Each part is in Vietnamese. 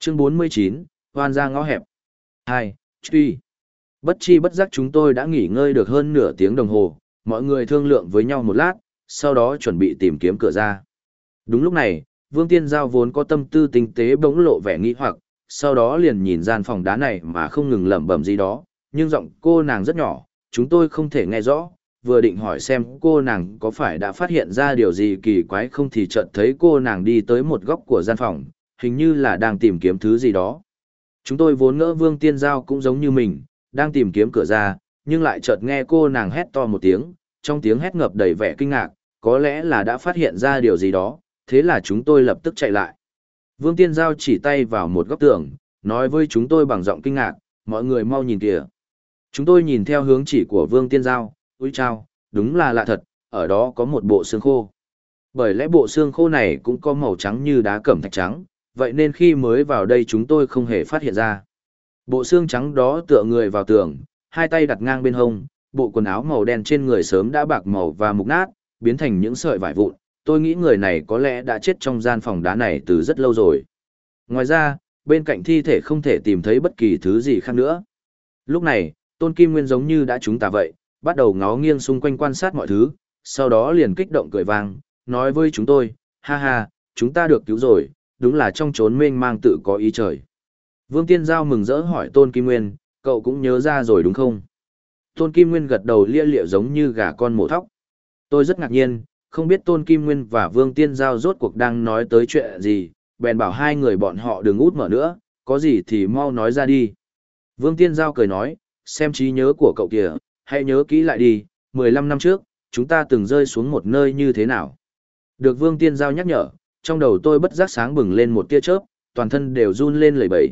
Chương 49, hoan ra ngõ hẹp. 2. Truy. Bất chi bất giác chúng tôi đã nghỉ ngơi được hơn nửa tiếng đồng hồ, mọi người thương lượng với nhau một lát, sau đó chuẩn bị tìm kiếm cửa ra. Đúng lúc này, Vương Tiên Giao vốn có tâm tư tinh tế bỗng lộ vẻ nghi hoặc, sau đó liền nhìn gian phòng đá này mà không ngừng lẩm bẩm gì đó, nhưng giọng cô nàng rất nhỏ, chúng tôi không thể nghe rõ, vừa định hỏi xem cô nàng có phải đã phát hiện ra điều gì kỳ quái không thì chợt thấy cô nàng đi tới một góc của gian phòng, hình như là đang tìm kiếm thứ gì đó. Chúng tôi vốn ngỡ Vương Tiên Giao cũng giống như mình, đang tìm kiếm cửa ra, nhưng lại chợt nghe cô nàng hét to một tiếng, trong tiếng hét ngập đầy vẻ kinh ngạc, có lẽ là đã phát hiện ra điều gì đó, thế là chúng tôi lập tức chạy lại. Vương Tiên Giao chỉ tay vào một góc tường, nói với chúng tôi bằng giọng kinh ngạc, mọi người mau nhìn kìa. Chúng tôi nhìn theo hướng chỉ của Vương Tiên Giao, úi chao, đúng là lạ thật, ở đó có một bộ xương khô. Bởi lẽ bộ xương khô này cũng có màu trắng như đá cẩm thạch trắng, vậy nên khi mới vào đây chúng tôi không hề phát hiện ra. Bộ xương trắng đó tựa người vào tường, hai tay đặt ngang bên hông, bộ quần áo màu đen trên người sớm đã bạc màu và mục nát, biến thành những sợi vải vụn. Tôi nghĩ người này có lẽ đã chết trong gian phòng đá này từ rất lâu rồi. Ngoài ra, bên cạnh thi thể không thể tìm thấy bất kỳ thứ gì khác nữa. Lúc này, Tôn Kim Nguyên giống như đã trúng tà vậy, bắt đầu ngó nghiêng xung quanh quan sát mọi thứ, sau đó liền kích động cười vang, nói với chúng tôi, ha ha, chúng ta được cứu rồi, đúng là trong chốn mênh mang tự có ý trời. Vương Tiên Giao mừng rỡ hỏi Tôn Kim Nguyên, cậu cũng nhớ ra rồi đúng không? Tôn Kim Nguyên gật đầu lia lịa giống như gà con mổ thóc. Tôi rất ngạc nhiên, không biết Tôn Kim Nguyên và Vương Tiên Giao rốt cuộc đang nói tới chuyện gì, bèn bảo hai người bọn họ đừng út mở nữa, có gì thì mau nói ra đi. Vương Tiên Giao cười nói, xem trí nhớ của cậu kìa, hãy nhớ kỹ lại đi, 15 năm trước, chúng ta từng rơi xuống một nơi như thế nào. Được Vương Tiên Giao nhắc nhở, trong đầu tôi bất giác sáng bừng lên một tia chớp, toàn thân đều run lên lẩy bẩy,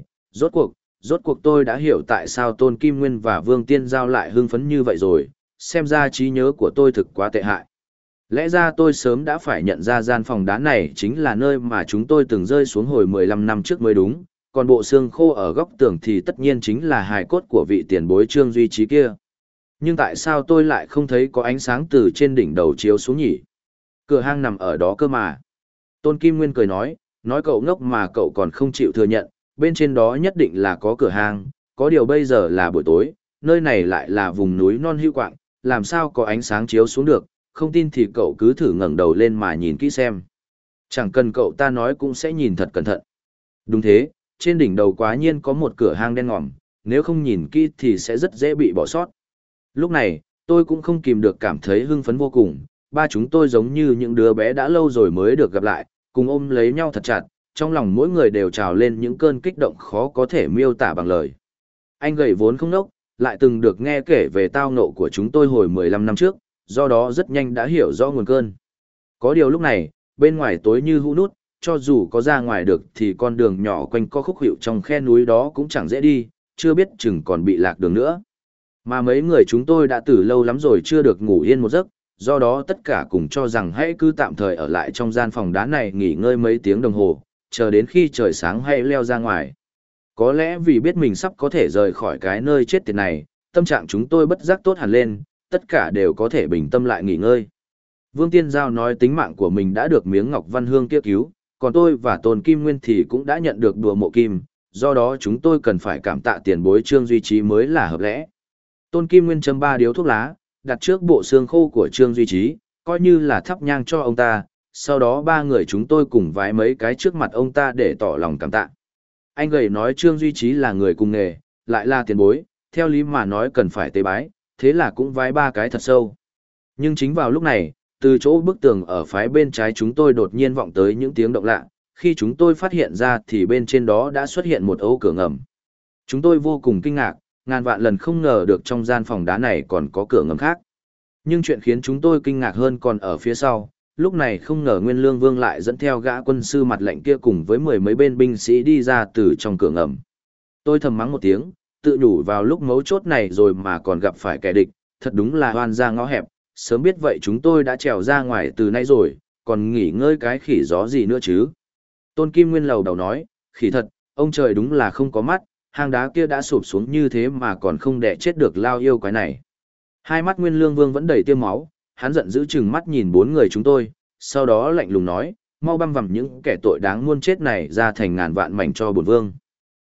rốt cuộc tôi đã hiểu tại sao Tôn Kim Nguyên và Vương Tiên Giao lại hưng phấn như vậy rồi, xem ra trí nhớ của tôi thực quá tệ hại. Lẽ ra tôi sớm đã phải nhận ra gian phòng đá này chính là nơi mà chúng tôi từng rơi xuống hồi 15 năm trước mới đúng, còn bộ xương khô ở góc tường thì tất nhiên chính là hài cốt của vị tiền bối Trương Duy Trí kia. Nhưng tại sao tôi lại không thấy có ánh sáng từ trên đỉnh đầu chiếu xuống nhỉ? Cửa hang nằm ở đó cơ mà. Tôn Kim Nguyên cười nói cậu ngốc mà cậu còn không chịu thừa nhận, bên trên đó nhất định là có cửa hang, có điều bây giờ là buổi tối, nơi này lại là vùng núi non hữu quạng, làm sao có ánh sáng chiếu xuống được, không tin thì cậu cứ thử ngẩng đầu lên mà nhìn kỹ xem. Chẳng cần cậu ta nói cũng sẽ nhìn thật cẩn thận. Đúng thế, trên đỉnh đầu quá nhiên có một cửa hang đen ngòm, nếu không nhìn kỹ thì sẽ rất dễ bị bỏ sót. Lúc này, tôi cũng không kìm được cảm thấy hưng phấn vô cùng, ba chúng tôi giống như những đứa bé đã lâu rồi mới được gặp lại, cùng ôm lấy nhau thật chặt, trong lòng mỗi người đều trào lên những cơn kích động khó có thể miêu tả bằng lời. Anh gầy vốn không nốc, lại từng được nghe kể về tao ngộ của chúng tôi hồi 15 năm trước, do đó rất nhanh đã hiểu rõ nguồn cơn. Có điều lúc này, bên ngoài tối như hũ nút, cho dù có ra ngoài được thì con đường nhỏ quanh co khúc hiệu trong khe núi đó cũng chẳng dễ đi, chưa biết chừng còn bị lạc đường nữa. Mà mấy người chúng tôi đã từ lâu lắm rồi chưa được ngủ yên một giấc, do đó tất cả cùng cho rằng hãy cứ tạm thời ở lại trong gian phòng đá này nghỉ ngơi mấy tiếng đồng hồ, chờ đến khi trời sáng hãy leo ra ngoài. Có lẽ vì biết mình sắp có thể rời khỏi cái nơi chết tiệt này, tâm trạng chúng tôi bất giác tốt hẳn lên, tất cả đều có thể bình tâm lại nghỉ ngơi. Vương Tiên Giao nói tính mạng của mình đã được miếng ngọc văn hương kia cứu, còn tôi và Tôn Kim Nguyên thì cũng đã nhận được đùa mộ kim, do đó chúng tôi cần phải cảm tạ tiền bối Trương Duy Trí mới là hợp lẽ. Tôn Kim Nguyên châm 3 điếu thuốc lá, đặt trước bộ xương khô của Trương Duy Trí, coi như là thắp nhang cho ông ta, sau đó ba người chúng tôi cùng vái mấy cái trước mặt ông ta để tỏ lòng cảm tạ. Anh gầy nói Trương Duy Trí là người cùng nghề, lại là tiền bối, theo lý mà nói cần phải tế bái, thế là cũng vái 3 cái thật sâu. Nhưng chính vào lúc này, từ chỗ bức tường ở phái bên trái chúng tôi đột nhiên vọng tới những tiếng động lạ, khi chúng tôi phát hiện ra thì bên trên đó đã xuất hiện một ô cửa ngầm. Chúng tôi vô cùng kinh ngạc, ngàn vạn lần không ngờ được trong gian phòng đá này còn có cửa ngầm khác. Nhưng chuyện khiến chúng tôi kinh ngạc hơn còn ở phía sau, lúc này không ngờ Nguyên Lương Vương lại dẫn theo gã quân sư mặt lạnh kia cùng với 10 mấy bên binh sĩ đi ra từ trong cửa ngầm. Tôi thầm mắng một tiếng, tự nhủ vào lúc mấu chốt này rồi mà còn gặp phải kẻ địch, thật đúng là oan ra ngõ hẹp, sớm biết vậy chúng tôi đã trèo ra ngoài từ nay rồi, còn nghỉ ngơi cái khỉ gió gì nữa chứ. Tôn Kim Nguyên lầu đầu nói, khỉ thật, ông trời đúng là không có mắt, hang đá kia đã sụp xuống như thế mà còn không đẻ chết được lao yêu quái này. Hai mắt Nguyên Lương Vương vẫn đầy tia máu, hắn giận dữ chừng mắt nhìn 4 người chúng tôi, sau đó lạnh lùng nói, mau băm vằm những kẻ tội đáng muôn chết này ra thành ngàn vạn mảnh cho bổn vương.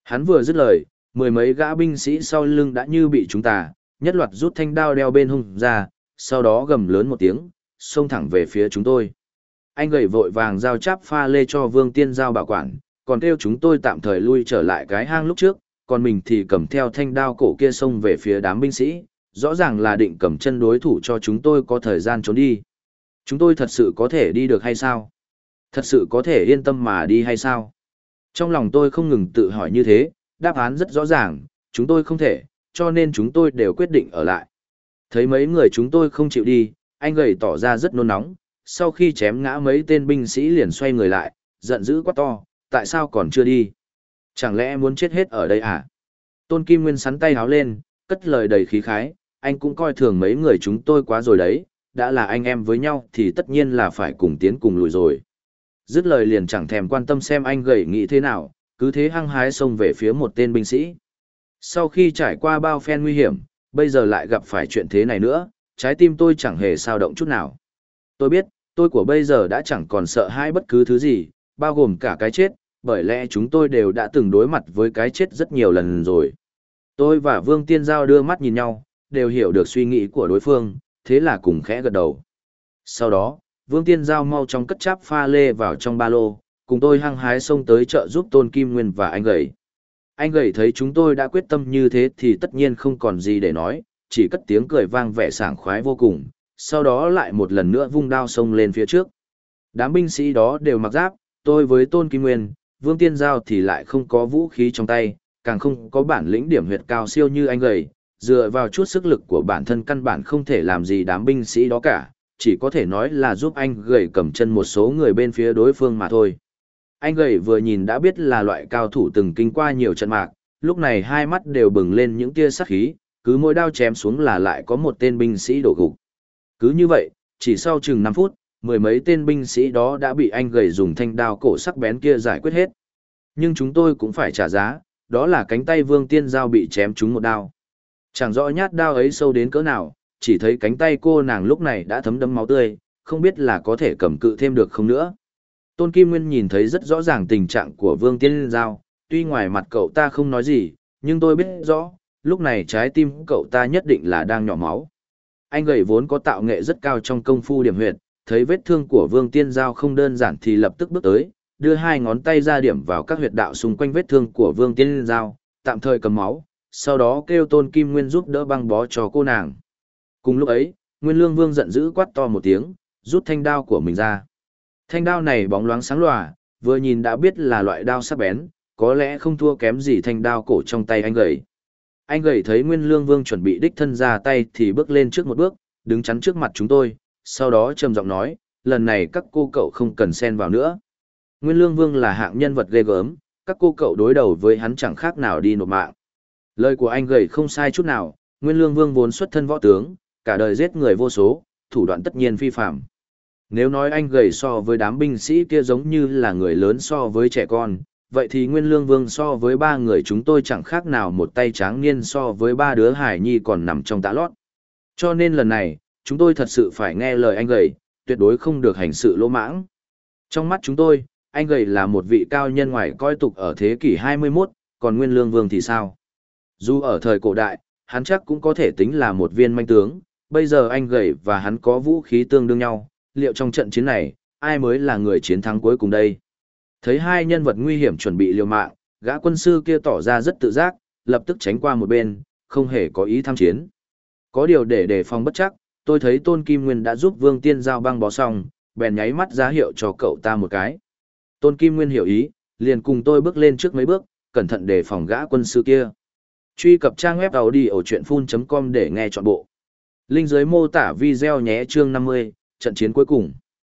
Hắn vừa dứt lời, mười mấy gã binh sĩ sau lưng đã như bị chúng ta, nhất loạt rút thanh đao đeo bên hông ra, sau đó gầm lớn một tiếng, xông thẳng về phía chúng tôi. Anh gầy vội vàng giao cháp pha lê cho Vương Tiên Giao bảo quản, còn kêu chúng tôi tạm thời lui trở lại cái hang lúc trước, còn mình thì cầm theo thanh đao cổ kia xông về phía đám binh sĩ, rõ ràng là định cầm chân đối thủ cho chúng tôi có thời gian trốn đi. Chúng tôi thật sự có thể đi được hay sao? Thật sự có thể yên tâm mà đi hay sao? Trong lòng tôi không ngừng tự hỏi như thế, đáp án rất rõ ràng, chúng tôi không thể, cho nên chúng tôi đều quyết định ở lại. Thấy mấy người chúng tôi không chịu đi, anh gầy tỏ ra rất nôn nóng, sau khi chém ngã mấy tên binh sĩ liền xoay người lại, giận dữ quát to, tại sao còn chưa đi? Chẳng lẽ muốn chết hết ở đây à? Tôn Kim Nguyên sắn tay háo lên, cất lời đầy khí khái, anh cũng coi thường mấy người chúng tôi quá rồi đấy, đã là anh em với nhau thì tất nhiên là phải cùng tiến cùng lùi rồi. Dứt lời liền chẳng thèm quan tâm xem anh gầy nghĩ thế nào, cứ thế hăng hái xông về phía một tên binh sĩ. Sau khi trải qua bao phen nguy hiểm, bây giờ lại gặp phải chuyện thế này nữa, trái tim tôi chẳng hề dao động chút nào. Tôi biết, tôi của bây giờ đã chẳng còn sợ hãi bất cứ thứ gì, bao gồm cả cái chết, bởi lẽ chúng tôi đều đã từng đối mặt với cái chết rất nhiều lần rồi. Tôi và Vương Tiên Giao đưa mắt nhìn nhau, đều hiểu được suy nghĩ của đối phương, thế là cùng khẽ gật đầu. Sau đó, Vương Tiên Giao mau chóng cất cháp pha lê vào trong ba lô, cùng tôi hăng hái xông tới trợ giúp Tôn Kim Nguyên và anh gầy. Anh gầy thấy chúng tôi đã quyết tâm như thế thì tất nhiên không còn gì để nói, chỉ cất tiếng cười vang vẻ sảng khoái vô cùng, sau đó lại một lần nữa vung đao xông lên phía trước. Đám binh sĩ đó đều mặc giáp, tôi với Tôn Kim Nguyên, Vương Tiên Giao thì lại không có vũ khí trong tay, càng không có bản lĩnh điểm huyệt cao siêu như anh gầy, dựa vào chút sức lực của bản thân căn bản không thể làm gì đám binh sĩ đó cả, chỉ có thể nói là giúp anh gầy cầm chân một số người bên phía đối phương mà thôi. Anh gầy vừa nhìn đã biết là loại cao thủ từng kinh qua nhiều trận mạc, lúc này hai mắt đều bừng lên những tia sắc khí, cứ mỗi đao chém xuống là lại có một tên binh sĩ đổ gục. Cứ như vậy, chỉ sau chừng 5 phút, mười mấy tên binh sĩ đó đã bị anh gầy dùng thanh đao cổ sắc bén kia giải quyết hết. Nhưng chúng tôi cũng phải trả giá, đó là cánh tay Vương Tiên Giao bị chém trúng một đao. Chẳng rõ nhát đao ấy sâu đến cỡ nào, chỉ thấy cánh tay cô nàng lúc này đã thấm đẫm máu tươi, không biết là có thể cầm cự thêm được không nữa. Tôn Kim Nguyên nhìn thấy rất rõ ràng tình trạng của Vương Tiên Giao, tuy ngoài mặt cậu ta không nói gì, nhưng tôi biết rõ, lúc này trái tim cậu ta nhất định là đang nhỏ máu. Anh gầy vốn có tạo nghệ rất cao trong công phu điểm huyệt, thấy vết thương của Vương Tiên Giao không đơn giản thì lập tức bước tới, đưa hai ngón tay ra điểm vào các huyệt đạo xung quanh vết thương của Vương Tiên Giao, tạm thời cầm máu, sau đó kêu Tôn Kim Nguyên giúp đỡ băng bó cho cô nàng. Cùng lúc ấy, Nguyên Lương Vương giận dữ quát to một tiếng, rút thanh đao của mình ra. Thanh đao này bóng loáng sáng lòa, vừa nhìn đã biết là loại đao sắc bén, có lẽ không thua kém gì thanh đao cổ trong tay anh gầy. Anh gầy thấy Nguyên Lương Vương chuẩn bị đích thân ra tay thì bước lên trước một bước, đứng chắn trước mặt chúng tôi, sau đó trầm giọng nói, lần này các cô cậu không cần xen vào nữa. Nguyên Lương Vương là hạng nhân vật ghê gớm, các cô cậu đối đầu với hắn chẳng khác nào đi nộp mạng. Lời của anh gầy không sai chút nào, Nguyên Lương Vương vốn xuất thân võ tướng, cả đời giết người vô số, thủ đoạn tất nhiên phi phàm. Nếu nói anh gầy so với đám binh sĩ kia giống như là người lớn so với trẻ con, vậy thì Nguyên Lương Vương so với ba người chúng tôi chẳng khác nào một tay tráng niên so với ba đứa hải nhi còn nằm trong tã lót. Cho nên lần này, chúng tôi thật sự phải nghe lời anh gầy, tuyệt đối không được hành sự lỗ mãng. Trong mắt chúng tôi, anh gầy là một vị cao nhân ngoài coi tục ở thế kỷ 21, còn Nguyên Lương Vương thì sao? Dù ở thời cổ đại, hắn chắc cũng có thể tính là một viên manh tướng, bây giờ anh gầy và hắn có vũ khí tương đương nhau, liệu trong trận chiến này, ai mới là người chiến thắng cuối cùng đây? Thấy hai nhân vật nguy hiểm chuẩn bị liều mạng, gã quân sư kia tỏ ra rất tự giác, lập tức tránh qua một bên, không hề có ý tham chiến. Có điều để đề phòng bất chắc, tôi thấy Tôn Kim Nguyên đã giúp Vương Tiên Giao băng bó xong, bèn nháy mắt ra hiệu cho cậu ta một cái. Tôn Kim Nguyên hiểu ý, liền cùng tôi bước lên trước mấy bước, cẩn thận đề phòng gã quân sư kia. Truy cập trang web audiochuyenphun.com để nghe trọn bộ. Link dưới mô tả video nhé. Chương 50, trận chiến cuối cùng.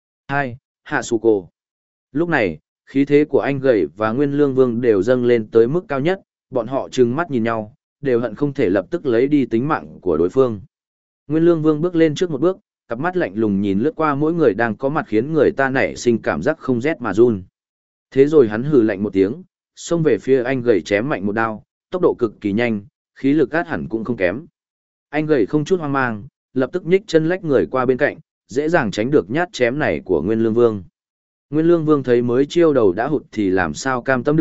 2. Hạ Sù. Lúc này, khí thế của anh gầy và Nguyên Lương Vương đều dâng lên tới mức cao nhất, bọn họ trừng mắt nhìn nhau, đều hận không thể lập tức lấy đi tính mạng của đối phương. Nguyên Lương Vương bước lên trước một bước, cặp mắt lạnh lùng nhìn lướt qua mỗi người đang có mặt khiến người ta nảy sinh cảm giác không rét mà run. Thế rồi hắn hừ lạnh một tiếng, xông về phía anh gầy chém mạnh một đao, tốc độ cực kỳ nhanh, khí lực át hẳn cũng không kém. Anh gầy không chút hoang mang, lập tức nhích chân lách người qua bên cạnh, dễ dàng tránh được nhát chém này của Nguyên Lương Vương. Nguyên Lương Vương thấy mới chiêu đầu đã hụt thì làm sao cam tâm được,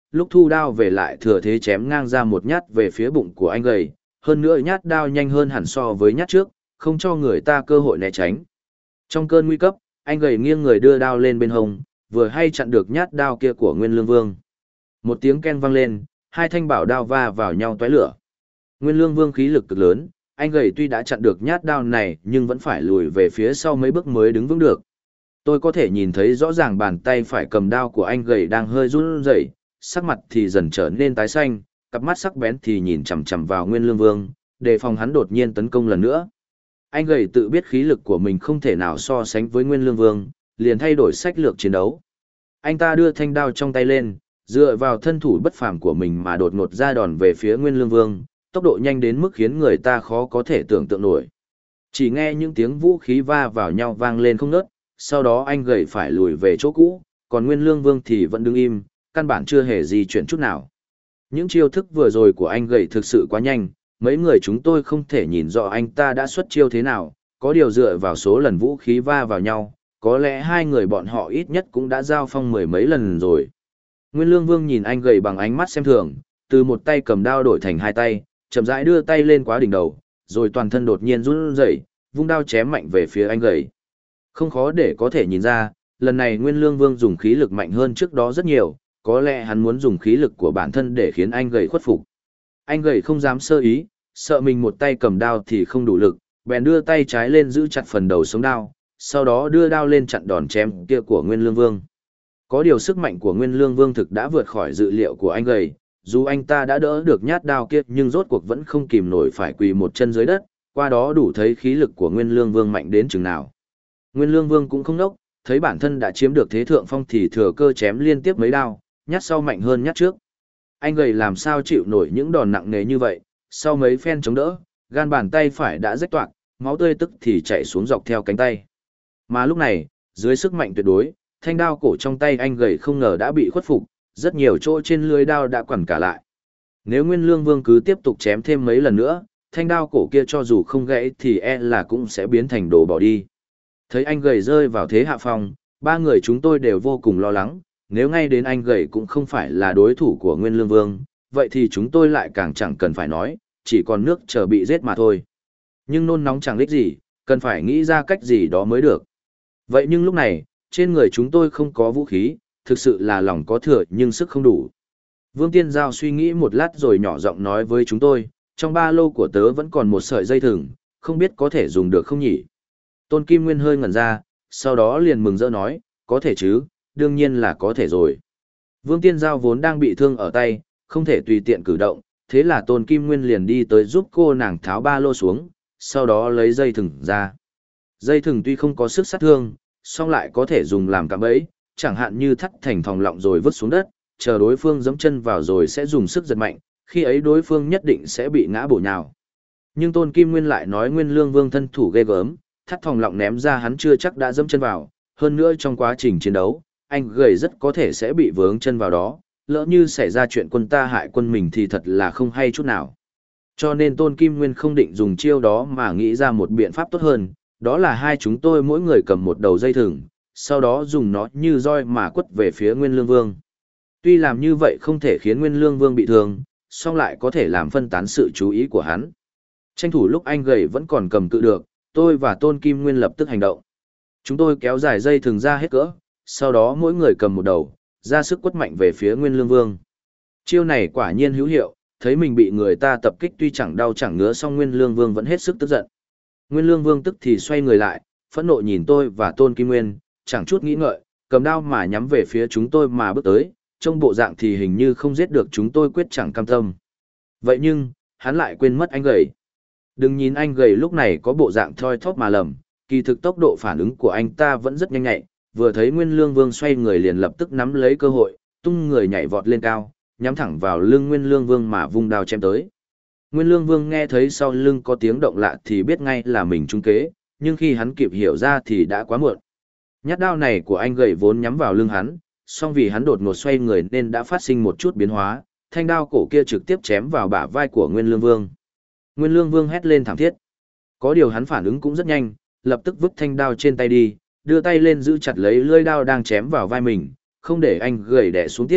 lúc thu đao về lại thừa thế chém ngang ra một nhát về phía bụng của anh gầy, hơn nữa nhát đao nhanh hơn hẳn so với nhát trước, không cho người ta cơ hội né tránh. Trong cơn nguy cấp, anh gầy nghiêng người đưa đao lên bên hông, vừa hay chặn được nhát đao kia của Nguyên Lương Vương. Một tiếng ken vang lên, hai thanh bảo đao va vào nhau tóe lửa. Nguyên Lương Vương khí lực cực lớn, anh gầy tuy đã chặn được nhát đao này nhưng vẫn phải lùi về phía sau mấy bước mới đứng vững được. Tôi có thể nhìn thấy rõ ràng bàn tay phải cầm đao của anh gầy đang hơi run rẩy, sắc mặt thì dần trở nên tái xanh, cặp mắt sắc bén thì nhìn chằm chằm vào Nguyên Lương Vương, đề phòng hắn đột nhiên tấn công lần nữa. Anh gầy tự biết khí lực của mình không thể nào so sánh với Nguyên Lương Vương, liền thay đổi sách lược chiến đấu. Anh ta đưa thanh đao trong tay lên, dựa vào thân thủ bất phàm của mình mà đột ngột ra đòn về phía Nguyên Lương Vương, tốc độ nhanh đến mức khiến người ta khó có thể tưởng tượng nổi. Chỉ nghe những tiếng vũ khí va vào nhau vang lên không ngớt, sau đó anh gầy phải lùi về chỗ cũ, còn Nguyên Lương Vương thì vẫn đứng im, căn bản chưa hề di chuyển chút nào. Những chiêu thức vừa rồi của anh gầy thực sự quá nhanh, mấy người chúng tôi không thể nhìn rõ anh ta đã xuất chiêu thế nào, có điều dựa vào số lần vũ khí va vào nhau, có lẽ hai người bọn họ ít nhất cũng đã giao phong mười mấy lần rồi. Nguyên Lương Vương nhìn anh gầy bằng ánh mắt xem thường, từ một tay cầm đao đổi thành hai tay, chậm rãi đưa tay lên quá đỉnh đầu, rồi toàn thân đột nhiên run rẩy, vung đao chém mạnh về phía anh gầy. Không khó để có thể nhìn ra, lần này Nguyên Lương Vương dùng khí lực mạnh hơn trước đó rất nhiều, có lẽ hắn muốn dùng khí lực của bản thân để khiến anh gầy khuất phục. Anh gầy không dám sơ ý, sợ mình một tay cầm đao thì không đủ lực, bèn đưa tay trái lên giữ chặt phần đầu sống đao, sau đó đưa đao lên chặn đòn chém kia của Nguyên Lương Vương. Có điều sức mạnh của Nguyên Lương Vương thực đã vượt khỏi dự liệu của anh gầy, dù anh ta đã đỡ được nhát đao kia nhưng rốt cuộc vẫn không kìm nổi phải quỳ một chân dưới đất, qua đó đủ thấy khí lực của Nguyên Lương Vương mạnh đến chừng nào. Nguyên Lương Vương cũng không nốc, thấy bản thân đã chiếm được thế thượng phong thì thừa cơ chém liên tiếp mấy đao, nhát sau mạnh hơn nhát trước. Anh gầy làm sao chịu nổi những đòn nặng nề như vậy, sau mấy phen chống đỡ, gan bàn tay phải đã rách toạc, máu tươi tức thì chảy xuống dọc theo cánh tay. Mà lúc này, dưới sức mạnh tuyệt đối, thanh đao cổ trong tay anh gầy không ngờ đã bị khuất phục, rất nhiều chỗ trên lưỡi đao đã quằn cả lại. Nếu Nguyên Lương Vương cứ tiếp tục chém thêm mấy lần nữa, thanh đao cổ kia cho dù không gãy thì e là cũng sẽ biến thành đồ bỏ đi. Thấy anh gầy rơi vào thế hạ phong, ba người chúng tôi đều vô cùng lo lắng, nếu ngay đến anh gầy cũng không phải là đối thủ của Nguyên Lương Vương, vậy thì chúng tôi lại càng chẳng cần phải nói, chỉ còn nước chờ bị giết mà thôi. Nhưng nôn nóng chẳng đích gì, cần phải nghĩ ra cách gì đó mới được. Vậy nhưng lúc này, trên người chúng tôi không có vũ khí, thực sự là lòng có thừa nhưng sức không đủ. Vương Tiên Giao suy nghĩ một lát rồi nhỏ giọng nói với chúng tôi, trong ba lô của tớ vẫn còn một sợi dây thừng, không biết có thể dùng được không nhỉ? Tôn Kim Nguyên hơi ngẩn ra, sau đó liền mừng rỡ nói, có thể chứ, đương nhiên là có thể rồi. Vương Tiên Giao vốn đang bị thương ở tay, không thể tùy tiện cử động, thế là Tôn Kim Nguyên liền đi tới giúp cô nàng tháo ba lô xuống, sau đó lấy dây thừng ra. Dây thừng tuy không có sức sát thương, song lại có thể dùng làm cạm bẫy, chẳng hạn như thắt thành thòng lọng rồi vứt xuống đất, chờ đối phương giẫm chân vào rồi sẽ dùng sức giật mạnh, khi ấy đối phương nhất định sẽ bị ngã bổ nhào. Nhưng Tôn Kim Nguyên lại nói Nguyên Lương Vương thân thủ ghê gớm, thắt thòng lọng ném ra hắn chưa chắc đã giẫm chân vào, hơn nữa trong quá trình chiến đấu, anh gầy rất có thể sẽ bị vướng chân vào đó, lỡ như xảy ra chuyện quân ta hại quân mình thì thật là không hay chút nào. Cho nên Tôn Kim Nguyên không định dùng chiêu đó mà nghĩ ra một biện pháp tốt hơn, đó là hai chúng tôi mỗi người cầm một đầu dây thừng, sau đó dùng nó như roi mà quất về phía Nguyên Lương Vương. Tuy làm như vậy không thể khiến Nguyên Lương Vương bị thương, song lại có thể làm phân tán sự chú ý của hắn. Tranh thủ lúc anh gầy vẫn còn cầm cự được, tôi và Tôn Kim Nguyên lập tức hành động. Chúng tôi kéo dài dây thừng ra hết cỡ, sau đó mỗi người cầm một đầu, ra sức quất mạnh về phía Nguyên Lương Vương. Chiêu này quả nhiên hữu hiệu, thấy mình bị người ta tập kích tuy chẳng đau chẳng ngứa song Nguyên Lương Vương vẫn hết sức tức giận. Nguyên Lương Vương tức thì xoay người lại, phẫn nộ nhìn tôi và Tôn Kim Nguyên, chẳng chút nghĩ ngợi, cầm đao mà nhắm về phía chúng tôi mà bước tới, trong bộ dạng thì hình như không giết được chúng tôi quyết chẳng cam tâm. Vậy nhưng, hắn lại quên mất anh gầy. Đừng nhìn anh gầy lúc này có bộ dạng thoi thóp mà lầm, kỳ thực tốc độ phản ứng của anh ta vẫn rất nhanh nhạy, vừa thấy Nguyên Lương Vương xoay người liền lập tức nắm lấy cơ hội, tung người nhảy vọt lên cao, nhắm thẳng vào lưng Nguyên Lương Vương mà vung đao chém tới. Nguyên Lương Vương nghe thấy sau lưng có tiếng động lạ thì biết ngay là mình trúng kế, nhưng khi hắn kịp hiểu ra thì đã quá muộn. Nhát đao này của anh gầy vốn nhắm vào lưng hắn, song vì hắn đột ngột xoay người nên đã phát sinh một chút biến hóa, thanh đao cổ kia trực tiếp chém vào bả vai của Nguyên Lương Vương. Nguyên Lương Vương hét lên thảm thiết. Có điều hắn phản ứng cũng rất nhanh, lập tức vứt thanh đao trên tay đi, đưa tay lên giữ chặt lấy lưỡi đao đang chém vào vai mình, không để anh gầy đè xuống tiếp,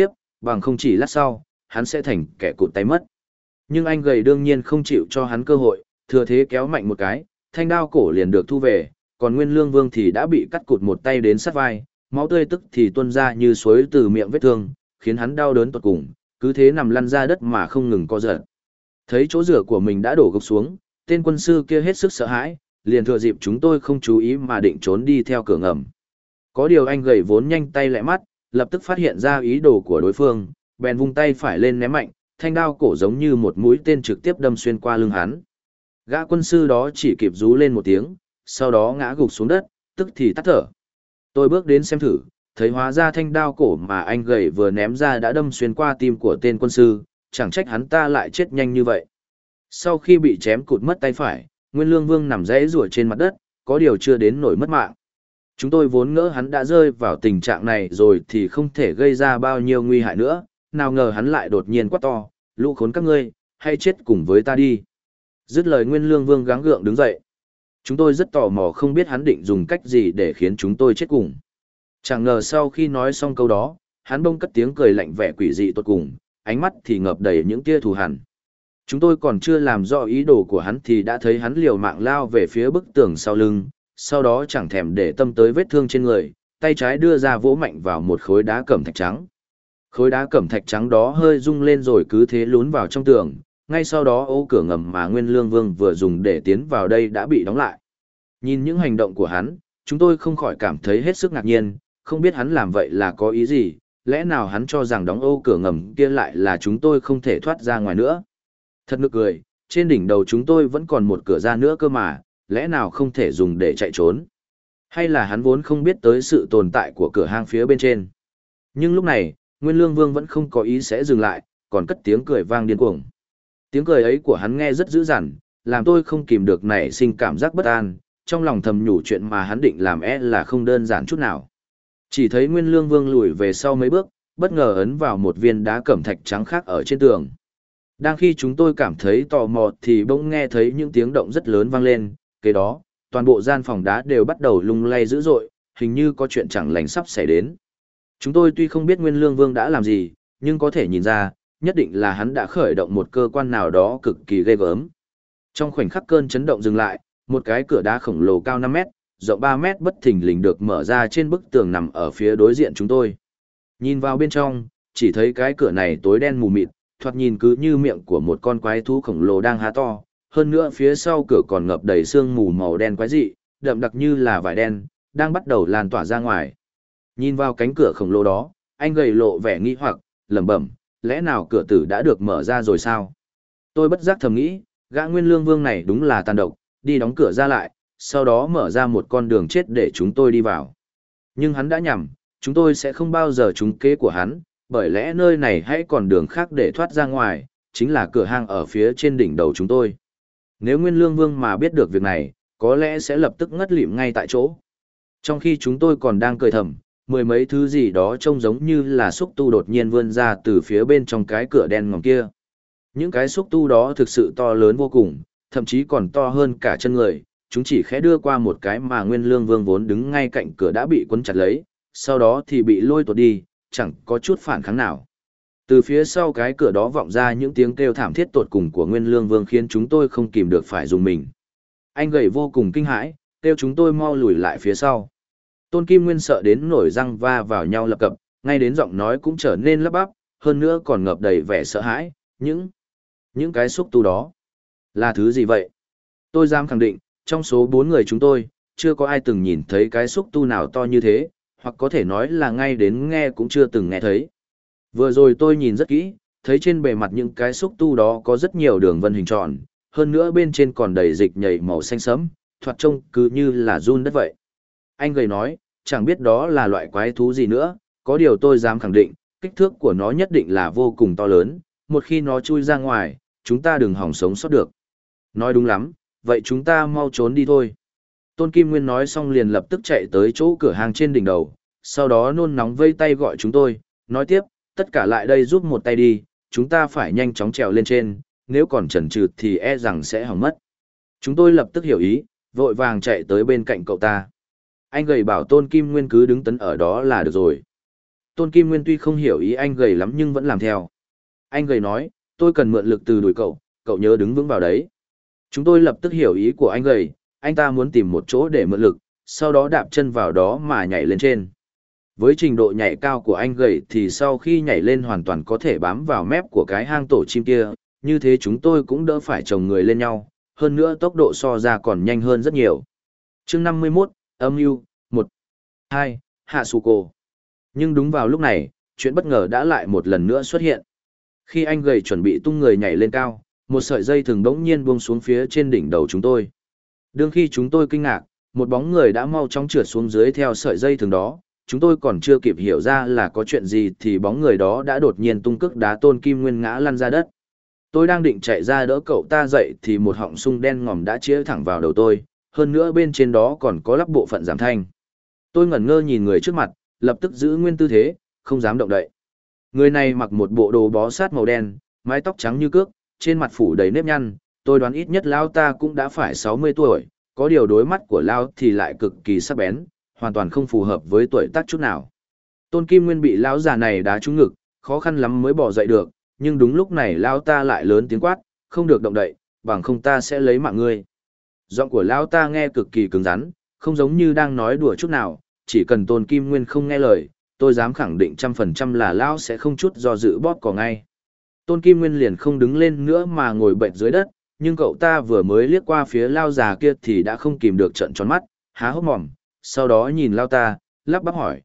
bằng không chỉ lát sau, hắn sẽ thành kẻ cụt tay mất. Nhưng anh gầy đương nhiên không chịu cho hắn cơ hội, thừa thế kéo mạnh một cái, thanh đao cổ liền được thu về, còn Nguyên Lương Vương thì đã bị cắt cụt một tay đến sát vai, máu tươi tức thì tuôn ra như suối từ miệng vết thương, khiến hắn đau đớn tột cùng, cứ thế nằm lăn ra đất mà không ngừng co giật. Thấy chỗ rửa của mình đã đổ gục xuống, tên quân sư kia hết sức sợ hãi, liền thừa dịp chúng tôi không chú ý mà định trốn đi theo cửa ngầm. Có điều anh gầy vốn nhanh tay lẹ mắt, lập tức phát hiện ra ý đồ của đối phương, bèn vung tay phải lên ném mạnh, thanh đao cổ giống như một mũi tên trực tiếp đâm xuyên qua lưng hắn. Gã quân sư đó chỉ kịp rú lên một tiếng, sau đó ngã gục xuống đất, tức thì tắt thở. Tôi bước đến xem thử, thấy hóa ra thanh đao cổ mà anh gầy vừa ném ra đã đâm xuyên qua tim của tên quân sư, chẳng trách hắn ta lại chết nhanh như vậy. Sau khi bị chém cụt mất tay phải, Nguyên Lương Vương nằm rẽ rủa trên mặt đất, có điều chưa đến nổi mất mạng. Chúng tôi vốn ngỡ hắn đã rơi vào tình trạng này rồi thì không thể gây ra bao nhiêu nguy hại nữa, nào ngờ hắn lại đột nhiên quát to, lũ khốn các ngươi, hay chết cùng với ta đi. Dứt lời Nguyên Lương Vương gắng gượng đứng dậy. Chúng tôi rất tò mò không biết hắn định dùng cách gì để khiến chúng tôi chết cùng. Chẳng ngờ sau khi nói xong câu đó, hắn bỗng cất tiếng cười lạnh vẻ quỷ dị tột cùng, ánh mắt thì ngập đầy những tia thù hằn. Chúng tôi còn chưa làm rõ ý đồ của hắn thì đã thấy hắn liều mạng lao về phía bức tường sau lưng, sau đó chẳng thèm để tâm tới vết thương trên người, tay trái đưa ra vỗ mạnh vào một khối đá cẩm thạch trắng. Khối đá cẩm thạch trắng đó hơi rung lên rồi cứ thế lún vào trong tường, ngay sau đó ô cửa ngầm mà Nguyên Lương Vương vừa dùng để tiến vào đây đã bị đóng lại. Nhìn những hành động của hắn, chúng tôi không khỏi cảm thấy hết sức ngạc nhiên, không biết hắn làm vậy là có ý gì, lẽ nào hắn cho rằng đóng ô cửa ngầm kia lại là chúng tôi không thể thoát ra ngoài nữa. Thật nực cười, trên đỉnh đầu chúng tôi vẫn còn một cửa ra nữa cơ mà, lẽ nào không thể dùng để chạy trốn? Hay là hắn vốn không biết tới sự tồn tại của cửa hang phía bên trên? Nhưng lúc này, Nguyên Lương Vương vẫn không có ý sẽ dừng lại, còn cất tiếng cười vang điên cuồng. Tiếng cười ấy của hắn nghe rất dữ dằn, làm tôi không kìm được nảy sinh cảm giác bất an, trong lòng thầm nhủ chuyện mà hắn định làm là không đơn giản chút nào. Chỉ thấy Nguyên Lương Vương lùi về sau mấy bước, bất ngờ ấn vào một viên đá cẩm thạch trắng khác ở trên tường. Đang khi chúng tôi cảm thấy tò mò thì bỗng nghe thấy những tiếng động rất lớn vang lên, kế đó, toàn bộ gian phòng đá đều bắt đầu lung lay dữ dội, hình như có chuyện chẳng lành sắp xảy đến. Chúng tôi tuy không biết Nguyên Lương Vương đã làm gì, nhưng có thể nhìn ra, nhất định là hắn đã khởi động một cơ quan nào đó cực kỳ ghê gớm. Trong khoảnh khắc cơn chấn động dừng lại, một cái cửa đá khổng lồ cao 5 mét, rộng 3 mét bất thình lình được mở ra trên bức tường nằm ở phía đối diện chúng tôi. Nhìn vào bên trong, chỉ thấy cái cửa này tối đen mù mịt, thoạt nhìn cứ như miệng của một con quái thú khổng lồ đang há to, hơn nữa phía sau cửa còn ngập đầy sương mù màu đen quái dị, đậm đặc như là vải đen, đang bắt đầu lan tỏa ra ngoài. Nhìn vào cánh cửa khổng lồ đó, anh gầy lộ vẻ nghi hoặc, lẩm bẩm, lẽ nào cửa tử đã được mở ra rồi sao? Tôi bất giác thầm nghĩ, gã Nguyên Lương Vương này đúng là tàn độc, đi đóng cửa ra lại, sau đó mở ra một con đường chết để chúng tôi đi vào. Nhưng hắn đã nhầm, chúng tôi sẽ không bao giờ trúng kế của hắn, bởi lẽ nơi này hãy còn đường khác để thoát ra ngoài, chính là cửa hang ở phía trên đỉnh đầu chúng tôi. Nếu Nguyên Lương Vương mà biết được việc này, có lẽ sẽ lập tức ngất lịm ngay tại chỗ. Trong khi chúng tôi còn đang cười thầm, mười mấy thứ gì đó trông giống như là xúc tu đột nhiên vươn ra từ phía bên trong cái cửa đen ngòm kia. Những cái xúc tu đó thực sự to lớn vô cùng, thậm chí còn to hơn cả chân người, chúng chỉ khẽ đưa qua một cái mà Nguyên Lương Vương vốn đứng ngay cạnh cửa đã bị quấn chặt lấy, sau đó thì bị lôi tuột đi, chẳng có chút phản kháng nào. Từ phía sau cái cửa đó vọng ra những tiếng kêu thảm thiết tột cùng của Nguyên Lương Vương khiến chúng tôi không kìm được phải dùng mình. Anh gầy vô cùng kinh hãi, kêu chúng tôi mau lùi lại phía sau. Tôn Kim Nguyên sợ đến nổi răng va vào nhau lập cập, ngay đến giọng nói cũng trở nên lắp bắp, hơn nữa còn ngập đầy vẻ sợ hãi. Những cái xúc tu đó là thứ gì vậy? Tôi dám khẳng định, trong số 4 người chúng tôi, chưa có ai từng nhìn thấy cái xúc tu nào to như thế, hoặc có thể nói là ngay đến nghe cũng chưa từng nghe thấy. Vừa rồi tôi nhìn rất kỹ, thấy trên bề mặt những cái xúc tu đó có rất nhiều đường vân hình tròn, hơn nữa bên trên còn đầy dịch nhầy màu xanh sẫm, thoạt trông cứ như là giun đất vậy. Anh gầy nói, chẳng biết đó là loại quái thú gì nữa, có điều tôi dám khẳng định, kích thước của nó nhất định là vô cùng to lớn, một khi nó chui ra ngoài, chúng ta đừng hòng sống sót được. Nói đúng lắm, vậy chúng ta mau trốn đi thôi. Tôn Kim Nguyên nói xong liền lập tức chạy tới chỗ cửa hàng trên đỉnh đầu, sau đó nôn nóng vây tay gọi chúng tôi, nói tiếp, tất cả lại đây giúp một tay đi, chúng ta phải nhanh chóng trèo lên trên, nếu còn chần chừ thì e rằng sẽ hỏng mất. Chúng tôi lập tức hiểu ý, vội vàng chạy tới bên cạnh cậu ta. Anh gầy bảo Tôn Kim Nguyên cứ đứng tấn ở đó là được rồi. Tôn Kim Nguyên tuy không hiểu ý anh gầy lắm nhưng vẫn làm theo. Anh gầy nói, tôi cần mượn lực từ đùi cậu nhớ đứng vững vào đấy. Chúng tôi lập tức hiểu ý của anh gầy, anh ta muốn tìm một chỗ để mượn lực, sau đó đạp chân vào đó mà nhảy lên trên. Với trình độ nhảy cao của anh gầy thì sau khi nhảy lên hoàn toàn có thể bám vào mép của cái hang tổ chim kia, như thế chúng tôi cũng đỡ phải chồng người lên nhau, hơn nữa tốc độ so ra còn nhanh hơn rất nhiều. Chương 51, âm mưu 1, 2, Hạ Sù Cổ. Nhưng đúng vào lúc này, chuyện bất ngờ đã lại một lần nữa xuất hiện. Khi anh gầy chuẩn bị tung người nhảy lên cao, một sợi dây thừng bỗng nhiên buông xuống phía trên đỉnh đầu chúng tôi. Đương khi chúng tôi kinh ngạc, một bóng người đã mau chóng trượt xuống dưới theo sợi dây thừng đó, chúng tôi còn chưa kịp hiểu ra là có chuyện gì thì bóng người đó đã đột nhiên tung cước đá Tôn Kim Nguyên ngã lăn ra đất. Tôi đang định chạy ra đỡ cậu ta dậy thì một họng sung đen ngòm đã chĩa thẳng vào đầu tôi, hơn nữa bên trên đó còn có lắp bộ phận giảm thanh. Tôi ngẩn ngơ nhìn người trước mặt, lập tức giữ nguyên tư thế, không dám động đậy. Người này mặc một bộ đồ bó sát màu đen, mái tóc trắng như cước, trên mặt phủ đầy nếp nhăn, tôi đoán ít nhất lão ta cũng đã phải 60 tuổi, có điều đối mắt của lão thì lại cực kỳ sắc bén, hoàn toàn không phù hợp với tuổi tác chút nào. Tôn Kim Nguyên bị lão già này đá trúng ngực, khó khăn lắm mới bỏ dậy được, nhưng đúng lúc này lão ta lại lớn tiếng quát, không được động đậy, bằng không ta sẽ lấy mạng ngươi. Giọng của lão ta nghe cực kỳ cứng rắn, không giống như đang nói đùa chút nào, chỉ cần Tôn Kim Nguyên không nghe lời, tôi dám khẳng định 100% là lão sẽ không chút do dự bóp cò ngay. Tôn Kim Nguyên liền không đứng lên nữa mà ngồi bệt dưới đất, nhưng cậu ta vừa mới liếc qua phía lão già kia thì đã không kìm được trợn tròn mắt, há hốc mồm, sau đó nhìn lão ta, lắp bắp hỏi,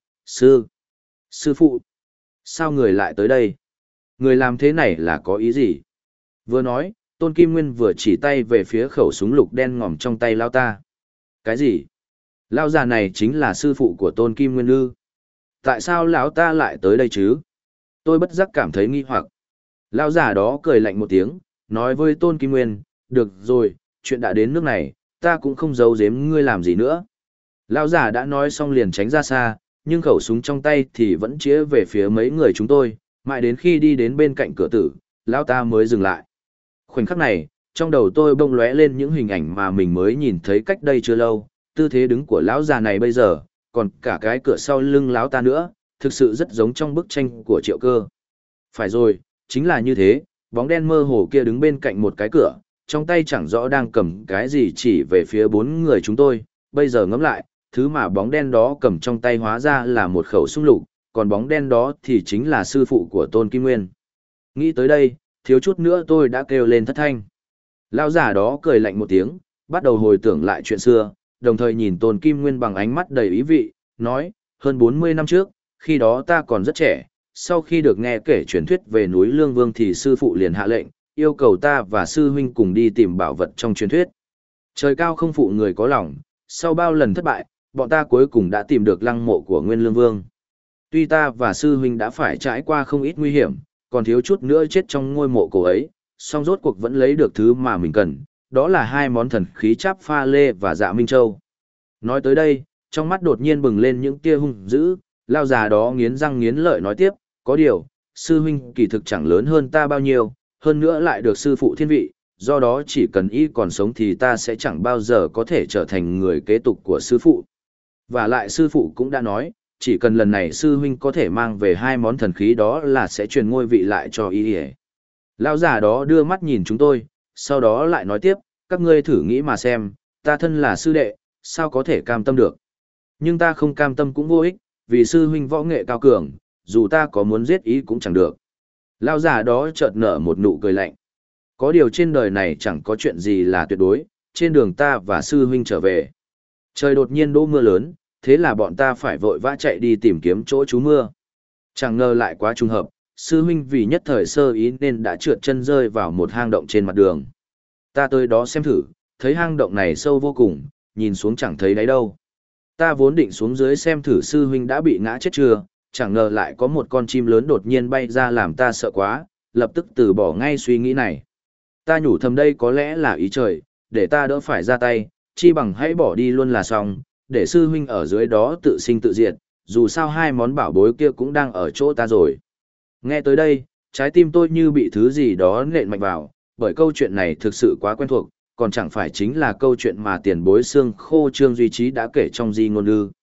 sư phụ, sao người lại tới đây? Người làm thế này là có ý gì? Vừa nói, Tôn Kim Nguyên vừa chỉ tay về phía khẩu súng lục đen ngòm trong tay lão ta. Cái gì? Lão già này chính là sư phụ của Tôn Kim Nguyên ư? Tại sao lão ta lại tới đây chứ? Tôi bất giác cảm thấy nghi hoặc. Lão già đó cười lạnh một tiếng, nói với Tôn Kim Nguyên, được rồi, chuyện đã đến nước này, ta cũng không giấu giếm ngươi làm gì nữa. Lão già đã nói xong liền tránh ra xa, nhưng khẩu súng trong tay thì vẫn chĩa về phía mấy người chúng tôi, mãi đến khi đi đến bên cạnh cửa tử, lão ta mới dừng lại. Khoảnh khắc này, trong đầu tôi bỗng lóe lên những hình ảnh mà mình mới nhìn thấy cách đây chưa lâu, tư thế đứng của lão già này bây giờ, còn cả cái cửa sau lưng lão ta nữa, thực sự rất giống trong bức tranh của Triệu Cơ. Phải rồi, chính là như thế, bóng đen mơ hồ kia đứng bên cạnh một cái cửa, trong tay chẳng rõ đang cầm cái gì chỉ về phía bốn người chúng tôi, bây giờ ngẫm lại, thứ mà bóng đen đó cầm trong tay hóa ra là một khẩu súng lục, còn bóng đen đó thì chính là sư phụ của Tôn Kim Nguyên. Nghĩ tới đây, thiếu chút nữa tôi đã kêu lên thất thanh. Lão giả đó cười lạnh một tiếng, bắt đầu hồi tưởng lại chuyện xưa, đồng thời nhìn Tôn Kim Nguyên bằng ánh mắt đầy ý vị, nói, hơn 40 năm trước, khi đó ta còn rất trẻ, sau khi được nghe kể truyền thuyết về núi Lương Vương thì sư phụ liền hạ lệnh, yêu cầu ta và sư huynh cùng đi tìm bảo vật trong truyền thuyết. Trời cao không phụ người có lòng, sau bao lần thất bại, bọn ta cuối cùng đã tìm được lăng mộ của Nguyên Lương Vương. Tuy ta và sư huynh đã phải trải qua không ít nguy hiểm, còn thiếu chút nữa chết trong ngôi mộ cổ ấy, song rốt cuộc vẫn lấy được thứ mà mình cần, đó là hai món thần khí cháp pha lê và dạ minh châu. Nói tới đây, trong mắt đột nhiên bừng lên những tia hung dữ, lao già đó nghiến răng nghiến lợi nói tiếp, có điều, sư huynh kỳ thực chẳng lớn hơn ta bao nhiêu, hơn nữa lại được sư phụ thiên vị, do đó chỉ cần y còn sống thì ta sẽ chẳng bao giờ có thể trở thành người kế tục của sư phụ. Và lại sư phụ cũng đã nói, chỉ cần lần này sư huynh có thể mang về hai món thần khí đó là sẽ truyền ngôi vị lại cho y. Lão già đó đưa mắt nhìn chúng tôi, sau đó lại nói tiếp, các ngươi thử nghĩ mà xem, ta thân là sư đệ, sao có thể cam tâm được. Nhưng ta không cam tâm cũng vô ích, vì sư huynh võ nghệ cao cường, dù ta có muốn giết ý cũng chẳng được. Lão già đó chợt nở một nụ cười lạnh. Có điều trên đời này chẳng có chuyện gì là tuyệt đối, trên đường ta và sư huynh trở về. Trời đột nhiên đổ mưa lớn, thế là bọn ta phải vội vã chạy đi tìm kiếm chỗ trú mưa. Chẳng ngờ lại quá trùng hợp, sư huynh vì nhất thời sơ ý nên đã trượt chân rơi vào một hang động trên mặt đường. Ta tới đó xem thử, thấy hang động này sâu vô cùng, nhìn xuống chẳng thấy đáy đâu. Ta vốn định xuống dưới xem thử sư huynh đã bị ngã chết chưa, chẳng ngờ lại có một con chim lớn đột nhiên bay ra làm ta sợ quá, lập tức từ bỏ ngay suy nghĩ này. Ta nhủ thầm đây có lẽ là ý trời, để ta đỡ phải ra tay, chi bằng hãy bỏ đi luôn là xong, để sư huynh ở dưới đó tự sinh tự diệt, dù sao hai món bảo bối kia cũng đang ở chỗ ta rồi. Nghe tới đây, trái tim tôi như bị thứ gì đó nện mạnh vào, bởi câu chuyện này thực sự quá quen thuộc, còn chẳng phải chính là câu chuyện mà tiền bối xương khô Trương Duy Trí đã kể trong Di Ngôn Ư.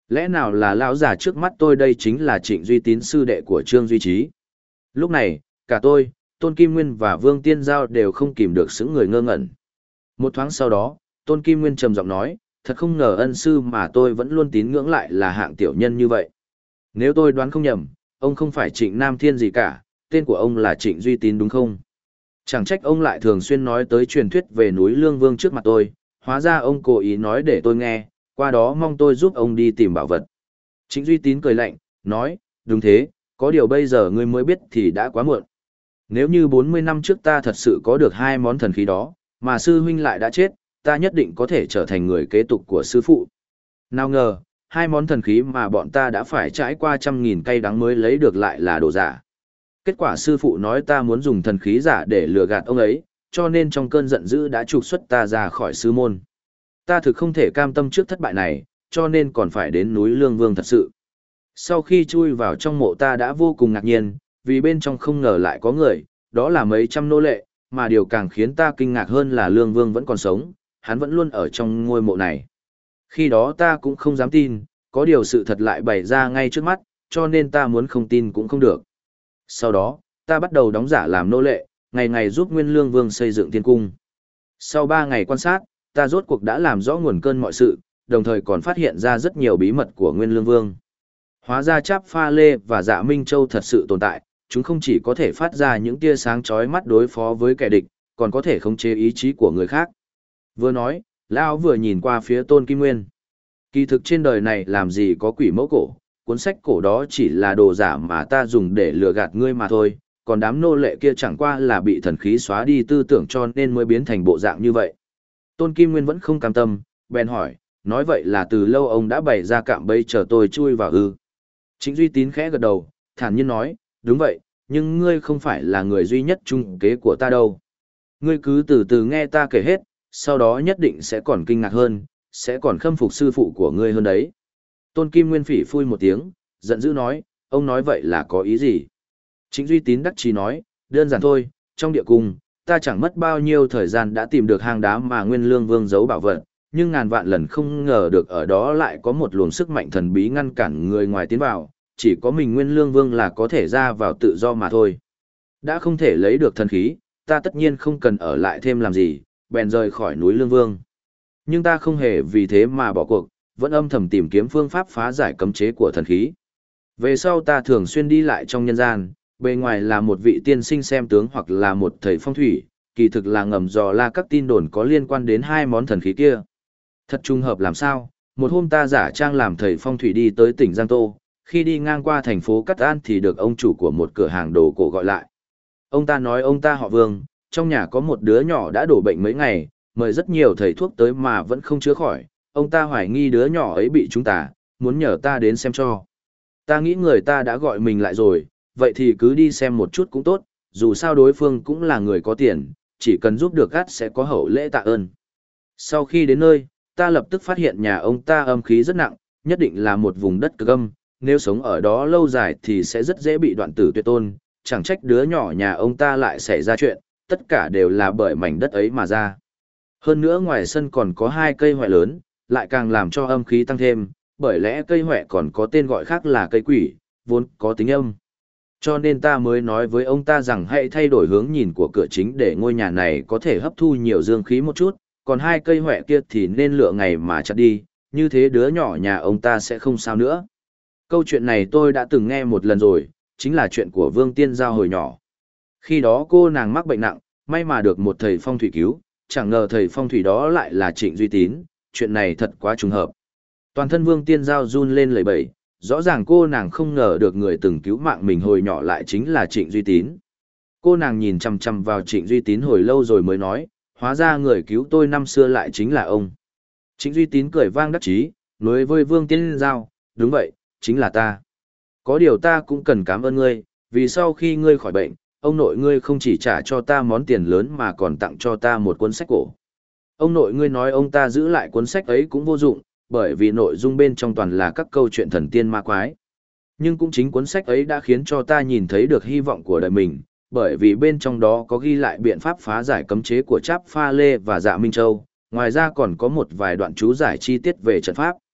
Lẽ nào là lão già trước mắt tôi đây chính là Trịnh Duy Tín sư đệ của Trương Duy Trí? Lúc này, cả tôi, Tôn Kim Nguyên và Vương Tiên Giao đều không kìm được sững người ngơ ngẩn. Một thoáng sau đó, Tôn Kim Nguyên trầm giọng nói, thật không ngờ ân sư mà tôi vẫn luôn tín ngưỡng lại là hạng tiểu nhân như vậy. Nếu tôi đoán không nhầm, ông không phải Trịnh Nam Thiên gì cả, tên của ông là Trịnh Duy Tín đúng không? Chẳng trách ông lại thường xuyên nói tới truyền thuyết về núi Lương Vương trước mặt tôi, hóa ra ông cố ý nói để tôi nghe, qua đó mong tôi giúp ông đi tìm bảo vật. Trịnh Duy Tín cười lạnh, nói, đúng thế, có điều bây giờ ngươi mới biết thì đã quá muộn. Nếu như 40 năm trước ta thật sự có được hai món thần khí đó, mà sư huynh lại đã chết, ta nhất định có thể trở thành người kế tục của sư phụ. Nào ngờ, hai món thần khí mà bọn ta đã phải trải qua 100.000 cay đắng mới lấy được lại là đồ giả. Kết quả sư phụ nói ta muốn dùng thần khí giả để lừa gạt ông ấy, cho nên trong cơn giận dữ đã trục xuất ta ra khỏi sư môn. Ta thực không thể cam tâm trước thất bại này, cho nên còn phải đến núi Lương Vương thật sự. Sau khi chui vào trong mộ ta đã vô cùng ngạc nhiên, vì bên trong không ngờ lại có người, đó là mấy trăm nô lệ, mà điều càng khiến ta kinh ngạc hơn là Lương Vương vẫn còn sống, hắn vẫn luôn ở trong ngôi mộ này. Khi đó ta cũng không dám tin, có điều sự thật lại bày ra ngay trước mắt, cho nên ta muốn không tin cũng không được. Sau đó, ta bắt đầu đóng giả làm nô lệ, ngày ngày giúp Nguyên Lương Vương xây dựng thiên cung. Sau 3 ngày quan sát, ta rốt cuộc đã làm rõ nguồn cơn mọi sự, đồng thời còn phát hiện ra rất nhiều bí mật của Nguyên Lương Vương. Hóa ra Tráp Pha Lê và Dạ Minh Châu thật sự tồn tại, chúng không chỉ có thể phát ra những tia sáng chói mắt đối phó với kẻ địch, còn có thể khống chế ý chí của người khác. Vừa nói, Lão vừa nhìn qua phía Tôn Kim Nguyên. Kỳ thực trên đời này làm gì có quỷ mẫu cổ, cuốn sách cổ đó chỉ là đồ giả mà ta dùng để lừa gạt ngươi mà thôi, còn đám nô lệ kia chẳng qua là bị thần khí xóa đi tư tưởng cho nên mới biến thành bộ dạng như vậy. Tôn Kim Nguyên vẫn không cam tâm, bèn hỏi, nói vậy là từ lâu ông đã bày ra cạm bẫy chờ tôi chui vào ư? Trịnh Duy Tín khẽ gật đầu, thản nhiên nói, đúng vậy, nhưng ngươi không phải là người duy nhất trung kế của ta đâu. Ngươi cứ từ từ nghe ta kể hết, sau đó nhất định sẽ còn kinh ngạc hơn, sẽ còn khâm phục sư phụ của ngươi hơn đấy. Tôn Kim Nguyên phỉ phui một tiếng, giận dữ nói, ông nói vậy là có ý gì? Trịnh Duy Tín đắc chí nói, đơn giản thôi, trong địa cung, ta chẳng mất bao nhiêu thời gian đã tìm được hang đá mà Nguyên Lương Vương giấu bảo vật, nhưng ngàn vạn lần không ngờ được ở đó lại có một luồng sức mạnh thần bí ngăn cản người ngoài tiến vào, chỉ có mình Nguyên Lương Vương là có thể ra vào tự do mà thôi. Đã không thể lấy được thần khí, ta tất nhiên không cần ở lại thêm làm gì, bèn rời khỏi núi Lương Vương. Nhưng ta không hề vì thế mà bỏ cuộc, vẫn âm thầm tìm kiếm phương pháp phá giải cấm chế của thần khí. Về sau ta thường xuyên đi lại trong nhân gian, bề ngoài là một vị tiên sinh xem tướng hoặc là một thầy phong thủy, kỳ thực là ngầm dò la các tin đồn có liên quan đến hai món thần khí kia. Thật trùng hợp làm sao, một hôm ta giả trang làm thầy phong thủy đi tới tỉnh Giang Tô, khi đi ngang qua thành phố Cát An thì được ông chủ của một cửa hàng đồ cổ gọi lại. Ông ta nói ông ta họ Vương, trong nhà có một đứa nhỏ đã đổ bệnh mấy ngày, mời rất nhiều thầy thuốc tới mà vẫn không chữa khỏi, ông ta hoài nghi đứa nhỏ ấy bị chúng ta, muốn nhờ ta đến xem cho. Ta nghĩ người ta đã gọi mình lại rồi, vậy thì cứ đi xem một chút cũng tốt, dù sao đối phương cũng là người có tiền, chỉ cần giúp được gắt sẽ có hậu lễ tạ ơn. Sau khi đến nơi, ta lập tức phát hiện nhà ông ta âm khí rất nặng, nhất định là một vùng đất cực âm, nếu sống ở đó lâu dài thì sẽ rất dễ bị đoạn tử tuyệt tôn, chẳng trách đứa nhỏ nhà ông ta lại xảy ra chuyện, tất cả đều là bởi mảnh đất ấy mà ra. Hơn nữa ngoài sân còn có 2 cây hoẹ lớn, lại càng làm cho âm khí tăng thêm, bởi lẽ cây hoẹ còn có tên gọi khác là cây quỷ, vốn có tính âm. Cho nên ta mới nói với ông ta rằng hãy thay đổi hướng nhìn của cửa chính để ngôi nhà này có thể hấp thu nhiều dương khí một chút, còn 2 cây hoẹ kia thì nên lựa ngày mà chặt đi, như thế đứa nhỏ nhà ông ta sẽ không sao nữa. Câu chuyện này tôi đã từng nghe một lần rồi, chính là chuyện của Vương Tiên Giao hồi nhỏ. Khi đó cô nàng mắc bệnh nặng, may mà được một thầy phong thủy cứu, chẳng ngờ thầy phong thủy đó lại là Trịnh Duy Tín, chuyện này thật quá trùng hợp. Toàn thân Vương Tiên Giao run lên lẩy bẩy, rõ ràng cô nàng không ngờ được người từng cứu mạng mình hồi nhỏ lại chính là Trịnh Duy Tín. Cô nàng nhìn chằm chằm vào Trịnh Duy Tín hồi lâu rồi mới nói, hóa ra người cứu tôi năm xưa lại chính là ông. Trịnh Duy Tín cười vang đắc chí, nói với Vương Tiên Giao, đúng vậy, chính là ta. Có điều ta cũng cần cảm ơn ngươi, vì sau khi ngươi khỏi bệnh, ông nội ngươi không chỉ trả cho ta món tiền lớn mà còn tặng cho ta một cuốn sách cổ. Ông nội ngươi nói ông ta giữ lại cuốn sách ấy cũng vô dụng, bởi vì nội dung bên trong toàn là các câu chuyện thần tiên ma quái. Nhưng cũng chính cuốn sách ấy đã khiến cho ta nhìn thấy được hy vọng của đời mình, bởi vì bên trong đó có ghi lại biện pháp phá giải cấm chế của Tráp Pha Lê và Dạ Minh Châu, ngoài ra còn có một vài đoạn chú giải chi tiết về trận pháp.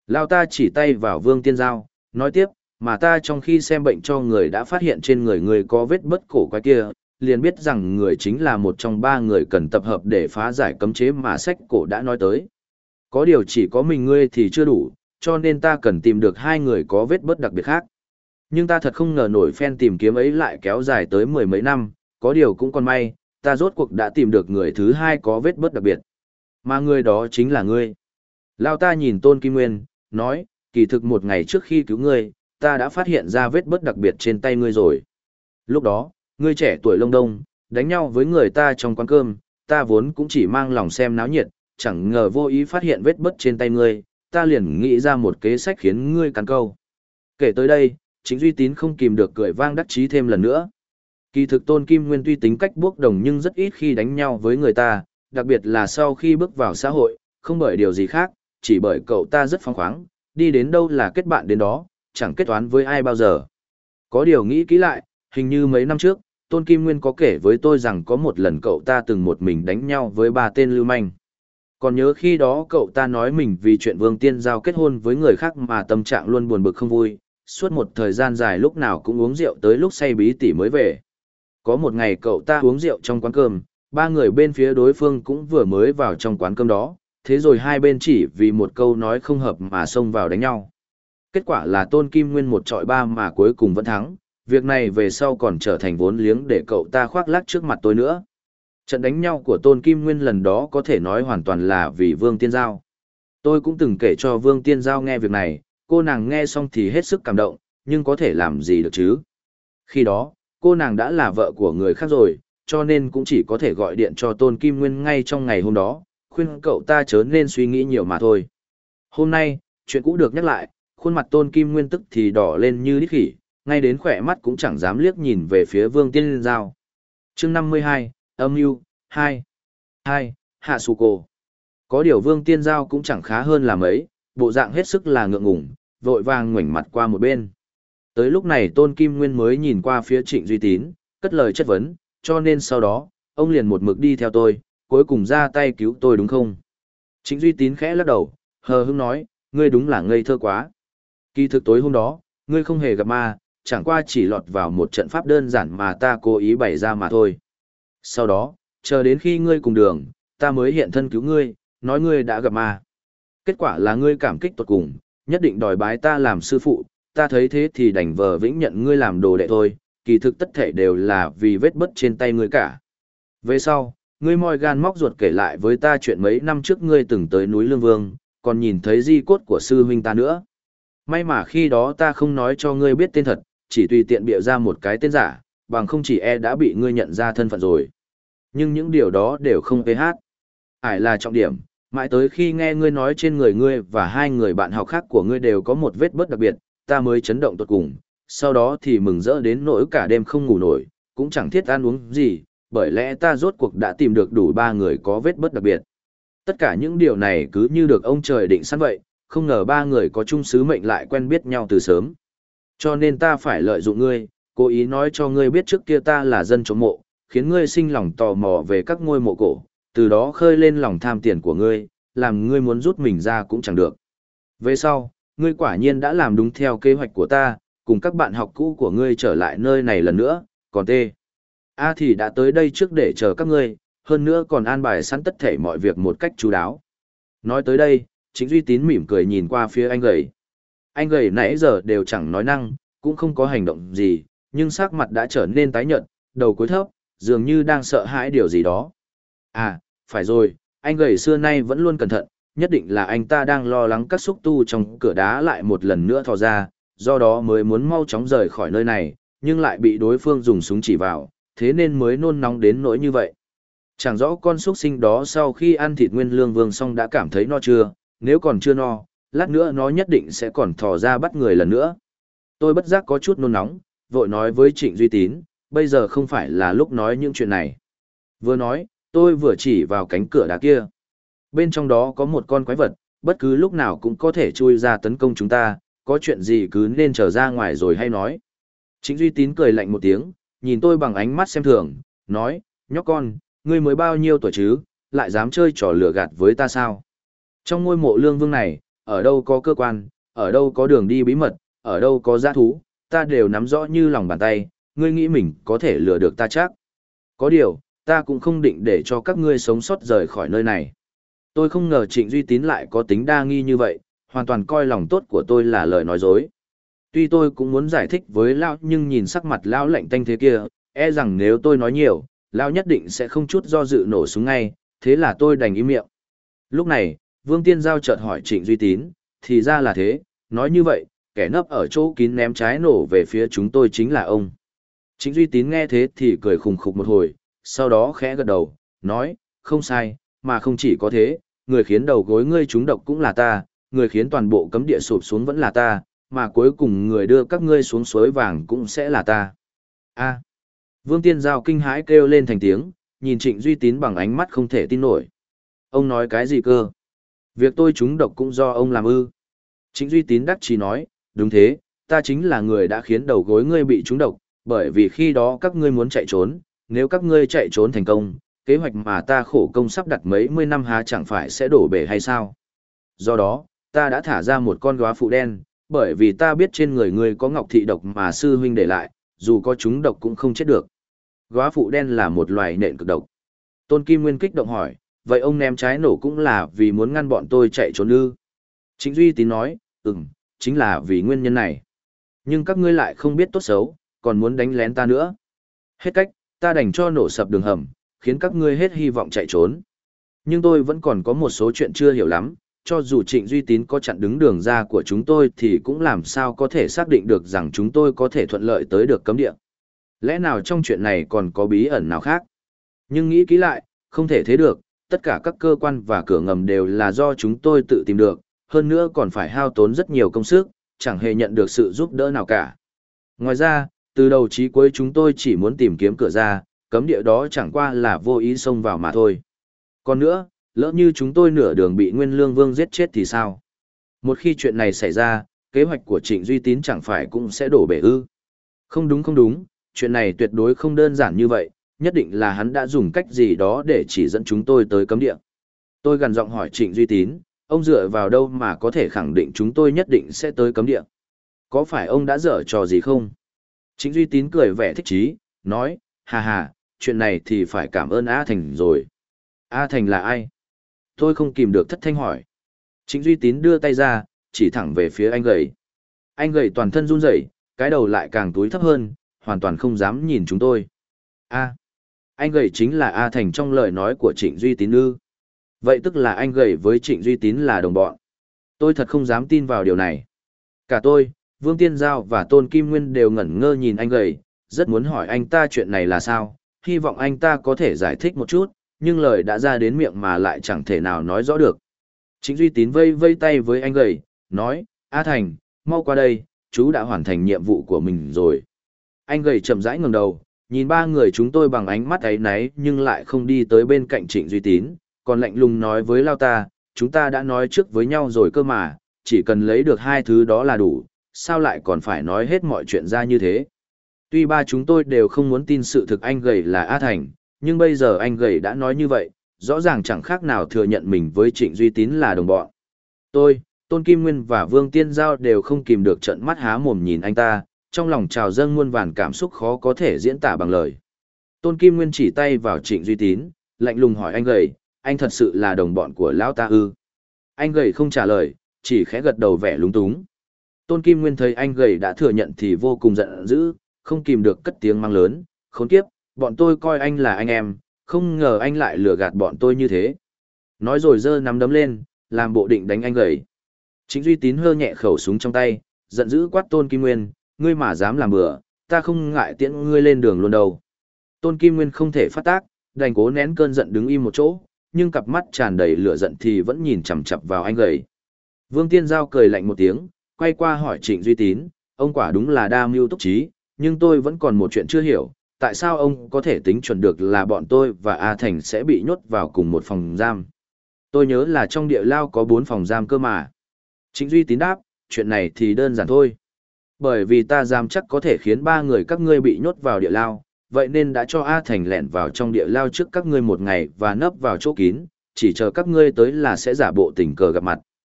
Lao ta chỉ tay vào Vương Tiên Giao, nói tiếp, mà ta trong khi xem bệnh cho người đã phát hiện trên người người có vết bất cổ quái kia, liền biết rằng người chính là một trong ba người cần tập hợp để phá giải cấm chế mà sách cổ đã nói tới. Có điều chỉ có mình ngươi thì chưa đủ, cho nên ta cần tìm được hai người có vết bất đặc biệt khác. Nhưng ta thật không ngờ nổi phen tìm kiếm ấy lại kéo dài tới mười mấy năm, có điều cũng còn may, ta rốt cuộc đã tìm được người thứ hai có vết bất đặc biệt. Mà người đó chính là ngươi. Lao ta nhìn Tôn Kim Nguyên, nói, kỳ thực một ngày trước khi cứu ngươi, ta đã phát hiện ra vết bất đặc biệt trên tay ngươi rồi. Lúc đó, ngươi trẻ tuổi lông đông, đánh nhau với người ta trong quán cơm, ta vốn cũng chỉ mang lòng xem náo nhiệt, chẳng ngờ vô ý phát hiện vết bất trên tay ngươi, ta liền nghĩ ra một kế sách khiến ngươi cắn câu. Kể tới đây, Trịnh Duy Tín không kìm được cười vang đắc chí thêm lần nữa. Kỳ thực Tôn Kim Nguyên tuy tính cách bốc đồng nhưng rất ít khi đánh nhau với người ta, đặc biệt là sau khi bước vào xã hội, không bởi điều gì khác, chỉ bởi cậu ta rất phóng khoáng, đi đến đâu là kết bạn đến đó, chẳng kết toán với ai bao giờ. Có điều nghĩ kỹ lại, hình như mấy năm trước, Tôn Kim Nguyên có kể với tôi rằng có một lần cậu ta từng một mình đánh nhau với ba tên lưu manh. Còn nhớ khi đó cậu ta nói mình vì chuyện Vương Tiên Giao kết hôn với người khác mà tâm trạng luôn buồn bực không vui, suốt một thời gian dài lúc nào cũng uống rượu tới lúc say bí tỉ mới về. Có một ngày cậu ta uống rượu trong quán cơm, ba người bên phía đối phương cũng vừa mới vào trong quán cơm đó, thế rồi hai bên chỉ vì một câu nói không hợp mà xông vào đánh nhau. Kết quả là Tôn Kim Nguyên một trọi ba mà cuối cùng vẫn thắng, việc này về sau còn trở thành vốn liếng để cậu ta khoác lác trước mặt tôi nữa. Trận đánh nhau của Tôn Kim Nguyên lần đó có thể nói hoàn toàn là vì Vương Tiên Giao. Tôi cũng từng kể cho Vương Tiên Giao nghe việc này, cô nàng nghe xong thì hết sức cảm động, nhưng có thể làm gì được chứ. Khi đó, cô nàng đã là vợ của người khác rồi, cho nên cũng chỉ có thể gọi điện cho Tôn Kim Nguyên ngay trong ngày hôm đó, khuyên cậu ta chớ nên suy nghĩ nhiều mà thôi. Hôm nay, chuyện cũ được nhắc lại, khuôn mặt Tôn Kim Nguyên tức thì đỏ lên như đít khỉ, ngay đến khỏe mắt cũng chẳng dám liếc nhìn về phía Vương Tiên Giao. Chương 52, âm mưu 2. Hạ Sù Cổ. Có điều Vương Tiên Giao cũng chẳng khá hơn là mấy, bộ dạng hết sức là ngượng ngùng, vội vàng ngoảnh mặt qua một bên. Tới lúc này Tôn Kim Nguyên mới nhìn qua phía Trịnh Duy Tín, cất lời chất vấn, cho nên sau đó, ông liền một mực đi theo tôi, cuối cùng ra tay cứu tôi đúng không? Trịnh Duy Tín khẽ lắc đầu, hờ hững nói, ngươi đúng là ngây thơ quá. Kỳ thực tối hôm đó, ngươi không hề gặp ma, chẳng qua chỉ lọt vào một trận pháp đơn giản mà ta cố ý bày ra mà thôi. Sau đó, chờ đến khi ngươi cùng đường, ta mới hiện thân cứu ngươi, nói ngươi đã gặp ma. Kết quả là ngươi cảm kích tột cùng, nhất định đòi bái ta làm sư phụ, ta thấy thế thì đành vờ vĩnh nhận ngươi làm đồ đệ thôi, kỳ thực tất thể đều là vì vết bất trên tay ngươi cả. Về sau, ngươi moi gan móc ruột kể lại với ta chuyện mấy năm trước ngươi từng tới núi Lương Vương, còn nhìn thấy di cốt của sư huynh ta nữa. May mà khi đó ta không nói cho ngươi biết tên thật, chỉ tùy tiện bịa ra một cái tên giả, bằng không chỉ đã bị ngươi nhận ra thân phận rồi. Nhưng những điều đó đều không PH. Ải là trọng điểm, mãi tới khi nghe ngươi nói trên người ngươi và hai người bạn học khác của ngươi đều có một vết bớt đặc biệt, ta mới chấn động tột cùng, sau đó thì mừng rỡ đến nỗi cả đêm không ngủ nổi, cũng chẳng thiết ăn uống gì, bởi lẽ ta rốt cuộc đã tìm được đủ ba người có vết bớt đặc biệt. Tất cả những điều này cứ như được ông trời định sẵn vậy, không ngờ ba người có chung sứ mệnh lại quen biết nhau từ sớm. Cho nên ta phải lợi dụng ngươi, cố ý nói cho ngươi biết trước kia ta là dân trộm mộ, khiến ngươi sinh lòng tò mò về các ngôi mộ cổ, từ đó khơi lên lòng tham tiền của ngươi, làm ngươi muốn rút mình ra cũng chẳng được. Về sau, ngươi quả nhiên đã làm đúng theo kế hoạch của ta, cùng các bạn học cũ của ngươi trở lại nơi này lần nữa, còn T. A thì đã tới đây trước để chờ các ngươi, hơn nữa còn an bài sẵn tất thể mọi việc một cách chú đáo. Nói tới đây, Trịnh Duy Tín mỉm cười nhìn qua phía anh gầy. Anh gầy nãy giờ đều chẳng nói năng, cũng không có hành động gì, nhưng sắc mặt đã trở nên tái nhợt, đầu cúi thấp, dường như đang sợ hãi điều gì đó. À, phải rồi, anh gầy xưa nay vẫn luôn cẩn thận, nhất định là anh ta đang lo lắng các xúc tu trong cửa đá lại một lần nữa thò ra, do đó mới muốn mau chóng rời khỏi nơi này, nhưng lại bị đối phương dùng súng chỉ vào, thế nên mới nôn nóng đến nỗi như vậy. Chẳng rõ con xúc sinh đó sau khi ăn thịt Nguyên Lương Vương xong đã cảm thấy no chưa, nếu còn chưa no, lát nữa nó nhất định sẽ còn thò ra bắt người lần nữa. Tôi bất giác có chút nôn nóng, vội nói với Trịnh Duy Tín, bây giờ không phải là lúc nói những chuyện này. Vừa nói, tôi vừa chỉ vào cánh cửa đá kia. Bên trong đó có một con quái vật, bất cứ lúc nào cũng có thể chui ra tấn công chúng ta, có chuyện gì cứ nên trở ra ngoài rồi hay nói. Trịnh Duy Tín cười lạnh một tiếng, nhìn tôi bằng ánh mắt xem thường, nói, nhóc con, ngươi mới bao nhiêu tuổi chứ, lại dám chơi trò lừa gạt với ta sao? Trong ngôi mộ Lương Vương này, ở đâu có cơ quan, ở đâu có đường đi bí mật, ở đâu có dã thú, ta đều nắm rõ như lòng bàn tay, ngươi nghĩ mình có thể lừa được ta chắc. Có điều, ta cũng không định để cho các ngươi sống sót rời khỏi nơi này. Tôi không ngờ Trịnh Duy Tín lại có tính đa nghi như vậy, hoàn toàn coi lòng tốt của tôi là lời nói dối. Tuy tôi cũng muốn giải thích với lão nhưng nhìn sắc mặt lão lạnh tanh thế kia, e rằng nếu tôi nói nhiều, lão nhất định sẽ không chút do dự nổ súng ngay, thế là tôi đành im miệng. Lúc này, Vương Tiên Giao chợt hỏi Trịnh Duy Tín, thì ra là thế, nói như vậy, kẻ nấp ở chỗ kín ném trái nổ về phía chúng tôi chính là ông. Trịnh Duy Tín nghe thế thì cười khùng khục một hồi, sau đó khẽ gật đầu, nói, không sai, mà không chỉ có thế, người khiến đầu gối ngươi trúng độc cũng là ta, người khiến toàn bộ cấm địa sụp xuống vẫn là ta, mà cuối cùng người đưa các ngươi xuống suối vàng cũng sẽ là ta. A. Vương Tiên Giao kinh hãi kêu lên thành tiếng, nhìn Trịnh Duy Tín bằng ánh mắt không thể tin nổi. Ông nói cái gì cơ? Việc tôi trúng độc cũng do ông làm ư? Trịnh Duy Tín đắc chí nói, đúng thế, ta chính là người đã khiến đầu gối ngươi bị trúng độc, bởi vì khi đó các ngươi muốn chạy trốn, nếu các ngươi chạy trốn thành công, kế hoạch mà ta khổ công sắp đặt mấy mươi năm há chẳng phải sẽ đổ bể hay sao? Do đó, ta đã thả ra một con góa phụ đen, bởi vì ta biết trên người ngươi có ngọc thị độc mà sư huynh để lại, dù có trúng độc cũng không chết được. Góa phụ đen là một loài nện cực độc. Tôn Kim Nguyên kích động hỏi, vậy ông ném trái nổ cũng là vì muốn ngăn bọn tôi chạy trốn ư? Trịnh Duy Tín nói, chính là vì nguyên nhân này. Nhưng các ngươi lại không biết tốt xấu, còn muốn đánh lén ta nữa. Hết cách, ta đành cho nổ sập đường hầm, khiến các ngươi hết hy vọng chạy trốn. Nhưng tôi vẫn còn có một số chuyện chưa hiểu lắm, cho dù Trịnh Duy Tín có chặn đứng đường ra của chúng tôi thì cũng làm sao có thể xác định được rằng chúng tôi có thể thuận lợi tới được cấm địa. Lẽ nào trong chuyện này còn có bí ẩn nào khác? Nhưng nghĩ kỹ lại, không thể thế được, tất cả các cơ quan và cửa ngầm đều là do chúng tôi tự tìm được, hơn nữa còn phải hao tốn rất nhiều công sức, chẳng hề nhận được sự giúp đỡ nào cả. Ngoài ra, từ đầu chí cuối chúng tôi chỉ muốn tìm kiếm cửa ra, cấm địa đó chẳng qua là vô ý xông vào mà thôi. Còn nữa, lỡ như chúng tôi nửa đường bị Nguyên Lương Vương giết chết thì sao? Một khi chuyện này xảy ra, kế hoạch của Trịnh Duy Tín chẳng phải cũng sẽ đổ bể ư? Không đúng, chuyện này tuyệt đối không đơn giản như vậy, nhất định là hắn đã dùng cách gì đó để chỉ dẫn chúng tôi tới cấm địa. Tôi gằn giọng hỏi Trịnh Duy Tín, ông dựa vào đâu mà có thể khẳng định chúng tôi nhất định sẽ tới cấm địa? Có phải ông đã dở trò gì không? Trịnh Duy Tín cười vẻ thích chí, nói, hà, chuyện này thì phải cảm ơn A Thành rồi. A Thành là ai? Tôi không kìm được thất thanh hỏi. Trịnh Duy Tín đưa tay ra, chỉ thẳng về phía anh gầy. Anh gầy toàn thân run rẩy, cái đầu lại càng túi thấp hơn, hoàn toàn không dám nhìn chúng tôi. Anh gầy chính là A Thành trong lời nói của Trịnh Duy Tín ư? Vậy tức là anh gầy với Trịnh Duy Tín là đồng bọn. Tôi thật không dám tin vào điều này. Cả tôi, Vương Tiên Giao và Tôn Kim Nguyên đều ngẩn ngơ nhìn anh gầy, rất muốn hỏi anh ta chuyện này là sao, hy vọng anh ta có thể giải thích một chút, nhưng lời đã ra đến miệng mà lại chẳng thể nào nói rõ được. Trịnh Duy Tín vây vây tay với anh gầy, nói, A Thành, mau qua đây, chú đã hoàn thành nhiệm vụ của mình rồi. Anh gầy chậm rãi ngẩng đầu, nhìn ba người chúng tôi bằng ánh mắt áy náy nhưng lại không đi tới bên cạnh Trịnh Duy Tín, còn lạnh lùng nói với Lao ta, chúng ta đã nói trước với nhau rồi cơ mà, chỉ cần lấy được hai thứ đó là đủ, sao lại còn phải nói hết mọi chuyện ra như thế. Tuy ba chúng tôi đều không muốn tin sự thực anh gầy là A Thành, nhưng bây giờ anh gầy đã nói như vậy, rõ ràng chẳng khác nào thừa nhận mình với Trịnh Duy Tín là đồng bọn. Tôi, Tôn Kim Nguyên và Vương Tiên Giao đều không kìm được trợn mắt há mồm nhìn anh ta, trong lòng trào dâng muôn vàn cảm xúc khó có thể diễn tả bằng lời. Tôn Kim Nguyên chỉ tay vào Trịnh Duy Tín, lạnh lùng hỏi anh gầy, anh thật sự là đồng bọn của lão ta ư? Anh gầy không trả lời, chỉ khẽ gật đầu vẻ lúng túng. Tôn Kim Nguyên thấy anh gầy đã thừa nhận thì vô cùng giận dữ, không kìm được cất tiếng mang lớn, khốn kiếp, bọn tôi coi anh là anh em, không ngờ anh lại lừa gạt bọn tôi như thế. Nói rồi giơ nắm đấm lên, làm bộ định đánh anh gầy. Trịnh Duy Tín hơ nhẹ khẩu súng trong tay, giận dữ quát Tôn Kim Nguyên, ngươi mà dám làm bừa, ta không ngại tiễn ngươi lên đường luôn đâu. Tôn Kim Nguyên không thể phát tác, đành cố nén cơn giận đứng im một chỗ, nhưng cặp mắt tràn đầy lửa giận thì vẫn nhìn chằm chằm vào anh gầy. Vương Tiên Giao cười lạnh một tiếng, quay qua hỏi Trịnh Duy Tín, ông quả đúng là đa mưu túc trí, nhưng tôi vẫn còn một chuyện chưa hiểu, tại sao ông có thể tính chuẩn được là bọn tôi và A Thành sẽ bị nhốt vào cùng một phòng giam? Tôi nhớ là trong địa lao có 4 phòng giam cơ mà. Trịnh Duy Tín đáp, chuyện này thì đơn giản thôi. Bởi vì ta dám chắc có thể khiến 3 người các ngươi bị nhốt vào địa lao, vậy nên đã cho A Thành lẻn vào trong địa lao trước các ngươi một ngày và nấp vào chỗ kín, chỉ chờ các ngươi tới là sẽ giả bộ tình cờ gặp mặt.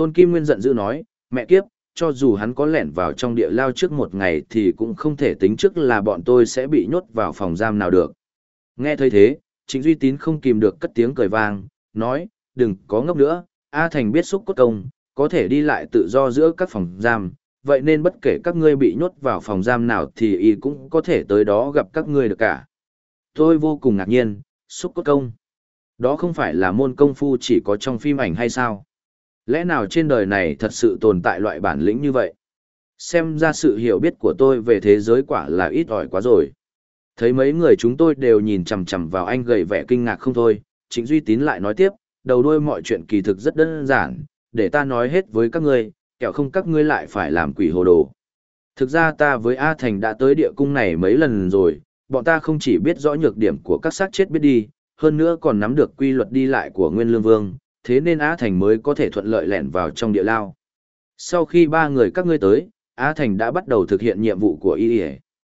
Tôn Kim Nguyên giận dữ nói, mẹ kiếp, cho dù hắn có lẻn vào trong địa lao trước một ngày thì cũng không thể tính trước là bọn tôi sẽ bị nhốt vào phòng giam nào được. Nghe thấy thế, Trịnh Duy Tín không kìm được cất tiếng cười vang, nói, đừng có ngốc nữa, A Thành biết xúc cốt công, có thể đi lại tự do giữa các phòng giam, vậy nên bất kể các ngươi bị nhốt vào phòng giam nào thì y cũng có thể tới đó gặp các ngươi được cả. Tôi vô cùng ngạc nhiên, xúc cốt công. Đó không phải là môn công phu chỉ có trong phim ảnh hay sao? Lẽ nào trên đời này thật sự tồn tại loại bản lĩnh như vậy? Xem ra sự hiểu biết của tôi về thế giới quả là ít ỏi quá rồi. Thấy mấy người chúng tôi đều nhìn chằm chằm vào anh gầy vẻ kinh ngạc không thôi, Trịnh Duy Tín lại nói tiếp, đầu đuôi mọi chuyện kỳ thực rất đơn giản, để ta nói hết với các ngươi, kẻo không các ngươi lại phải làm quỷ hồ đồ. Thực ra ta với A Thành đã tới địa cung này mấy lần rồi, bọn ta không chỉ biết rõ nhược điểm của các xác chết biết đi, hơn nữa còn nắm được quy luật đi lại của Nguyên Lương Vương, thế nên A Thành mới có thể thuận lợi lẻn vào trong địa lao. Sau khi ba người các ngươi tới, A Thành đã bắt đầu thực hiện nhiệm vụ của y.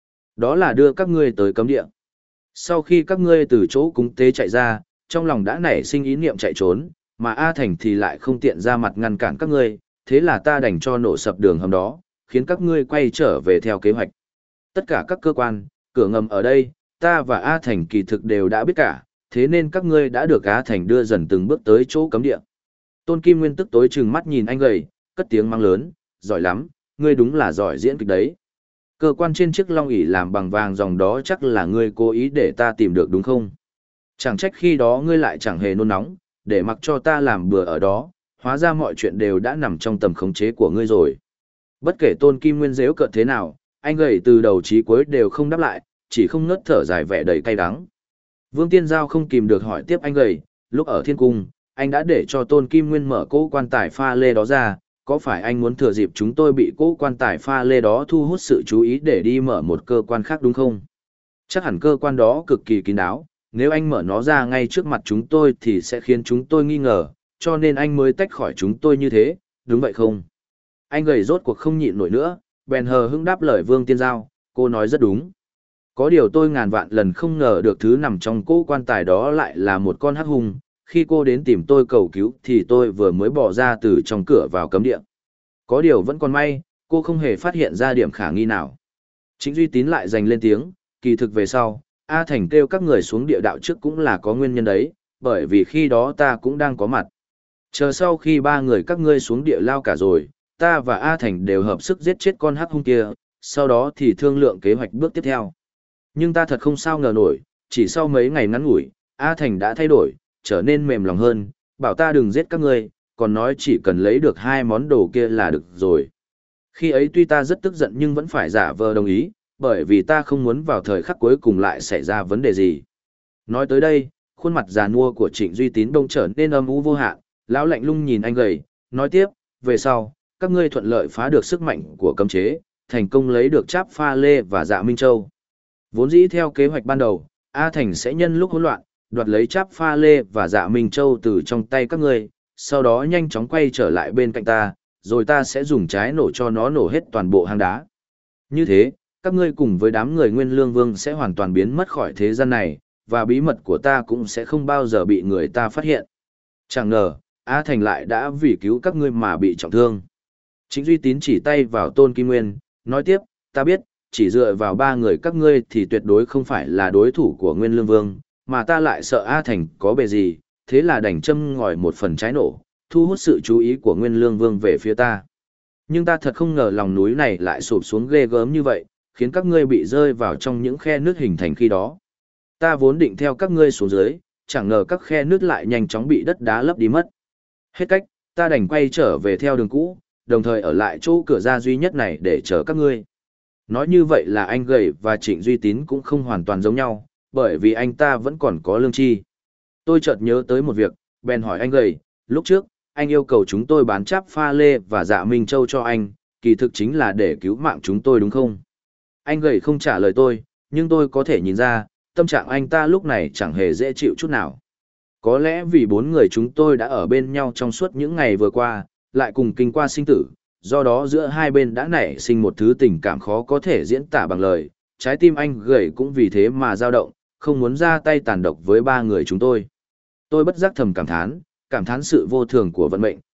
Đó là đưa các ngươi tới cấm địa. Sau khi các ngươi từ chỗ cúng tế chạy ra, trong lòng đã nảy sinh ý niệm chạy trốn, mà A Thành thì lại không tiện ra mặt ngăn cản các ngươi, thế là ta đành cho nổ sập đường hầm đó, khiến các ngươi quay trở về theo kế hoạch. Tất cả các cơ quan, cửa ngầm ở đây, ta và A Thành kỳ thực đều đã biết cả, thế nên các ngươi đã được A Thành đưa dần từng bước tới chỗ cấm địa. Tôn Kim Nguyên tức tối trừng mắt nhìn anh gầy, cất tiếng mang lớn, giỏi lắm, ngươi đúng là giỏi diễn kịch đấy. Cơ quan trên chiếc long ỷ làm bằng vàng dòng đó chắc là ngươi cố ý để ta tìm được đúng không? Chẳng trách khi đó ngươi lại chẳng hề nôn nóng, để mặc cho ta làm bừa ở đó, hóa ra mọi chuyện đều đã nằm trong tầm khống chế của ngươi rồi. Bất kể Tôn Kim Nguyên giễu cợt thế nào, anh gầy từ đầu chí cuối đều không đáp lại, chỉ không ngớt thở dài vẻ đầy cay đắng. Vương Tiên Giao không kìm được hỏi tiếp anh gầy, lúc ở thiên cung, anh đã để cho Tôn Kim Nguyên mở cỗ quan tài pha lê đó ra, có phải anh muốn thừa dịp chúng tôi bị cỗ quan tài pha lê đó thu hút sự chú ý để đi mở một cơ quan khác đúng không? Chắc hẳn cơ quan đó cực kỳ kín đáo, nếu anh mở nó ra ngay trước mặt chúng tôi thì sẽ khiến chúng tôi nghi ngờ, cho nên anh mới tách khỏi chúng tôi như thế, đúng vậy không? Anh gầy rốt cuộc không nhịn nổi nữa, bèn hờ hững đáp lời Vương Tiên Giao, cô nói rất đúng. Có điều tôi ngàn vạn lần không ngờ được thứ nằm trong cỗ quan tài đó lại là một con hắc hùng. Khi cô đến tìm tôi cầu cứu thì tôi vừa mới bỏ ra từ trong cửa vào cấm địa. Có điều vẫn còn may, cô không hề phát hiện ra điểm khả nghi nào. Trịnh Duy Tín lại giành lên tiếng, kỳ thực về sau, A Thành kêu các người xuống địa đạo trước cũng là có nguyên nhân đấy, bởi vì khi đó ta cũng đang có mặt. Chờ sau khi ba người các ngươi xuống địa lao cả rồi, ta và A Thành đều hợp sức giết chết con hắc hung kia, sau đó thì thương lượng kế hoạch bước tiếp theo. Nhưng ta thật không sao ngờ nổi, chỉ sau mấy ngày ngắn ngủi, A Thành đã thay đổi, trở nên mềm lòng hơn, bảo ta đừng giết các ngươi, còn nói chỉ cần lấy được hai món đồ kia là được rồi. Khi ấy tuy ta rất tức giận nhưng vẫn phải giả vờ đồng ý, bởi vì ta không muốn vào thời khắc cuối cùng lại xảy ra vấn đề gì. Nói tới đây, khuôn mặt già nua của Trịnh Duy Tín đông trở nên âm u vô hạn, lão lạnh lùng nhìn anh gầy, nói tiếp, về sau, các ngươi thuận lợi phá được sức mạnh của cấm chế, thành công lấy được Tráp Pha Lê và Dạ Minh Châu. Vốn dĩ theo kế hoạch ban đầu, A Thành sẽ nhân lúc hỗn loạn, đoạt lấy Tráp Pha Lê và Dạ Minh Châu từ trong tay các ngươi, sau đó nhanh chóng quay trở lại bên cạnh ta, rồi ta sẽ dùng trái nổ cho nó nổ hết toàn bộ hang đá. Như thế, các ngươi cùng với đám người Nguyên Lương Vương sẽ hoàn toàn biến mất khỏi thế gian này, và bí mật của ta cũng sẽ không bao giờ bị người ta phát hiện. Chẳng ngờ, A Thành lại đã vì cứu các ngươi mà bị trọng thương. Trịnh Duy Tín chỉ tay vào Tôn Kim Nguyên, nói tiếp, ta biết, chỉ dựa vào ba người các ngươi thì tuyệt đối không phải là đối thủ của Nguyên Lương Vương, mà ta lại sợ A Thành có bề gì, thế là đành châm ngòi một phần trái nổ, thu hút sự chú ý của Nguyên Lương Vương về phía ta. Nhưng ta thật không ngờ lòng núi này lại sụp xuống ghê gớm như vậy, khiến các ngươi bị rơi vào trong những khe nước hình thành khi đó. Ta vốn định theo các ngươi xuống dưới, chẳng ngờ các khe nước lại nhanh chóng bị đất đá lấp đi mất. Hết cách, ta đành quay trở về theo đường cũ, đồng thời ở lại chỗ cửa ra duy nhất này để chờ các ngươi. Nói như vậy là anh gầy và Trịnh Duy Tín cũng không hoàn toàn giống nhau, bởi vì anh ta vẫn còn có lương tri. Tôi chợt nhớ tới một việc, bèn hỏi anh gầy, lúc trước, anh yêu cầu chúng tôi bán Tráp Pha Lê và Dạ Minh Châu cho anh, kỳ thực chính là để cứu mạng chúng tôi đúng không? Anh gầy không trả lời tôi, nhưng tôi có thể nhìn ra, tâm trạng anh ta lúc này chẳng hề dễ chịu chút nào. Có lẽ vì bốn người chúng tôi đã ở bên nhau trong suốt những ngày vừa qua, lại cùng kinh qua sinh tử, do đó giữa hai bên đã nảy sinh một thứ tình cảm khó có thể diễn tả bằng lời, trái tim anh gầy cũng vì thế mà dao động, không muốn ra tay tàn độc với ba người chúng tôi. Tôi bất giác thầm cảm thán sự vô thường của vận mệnh,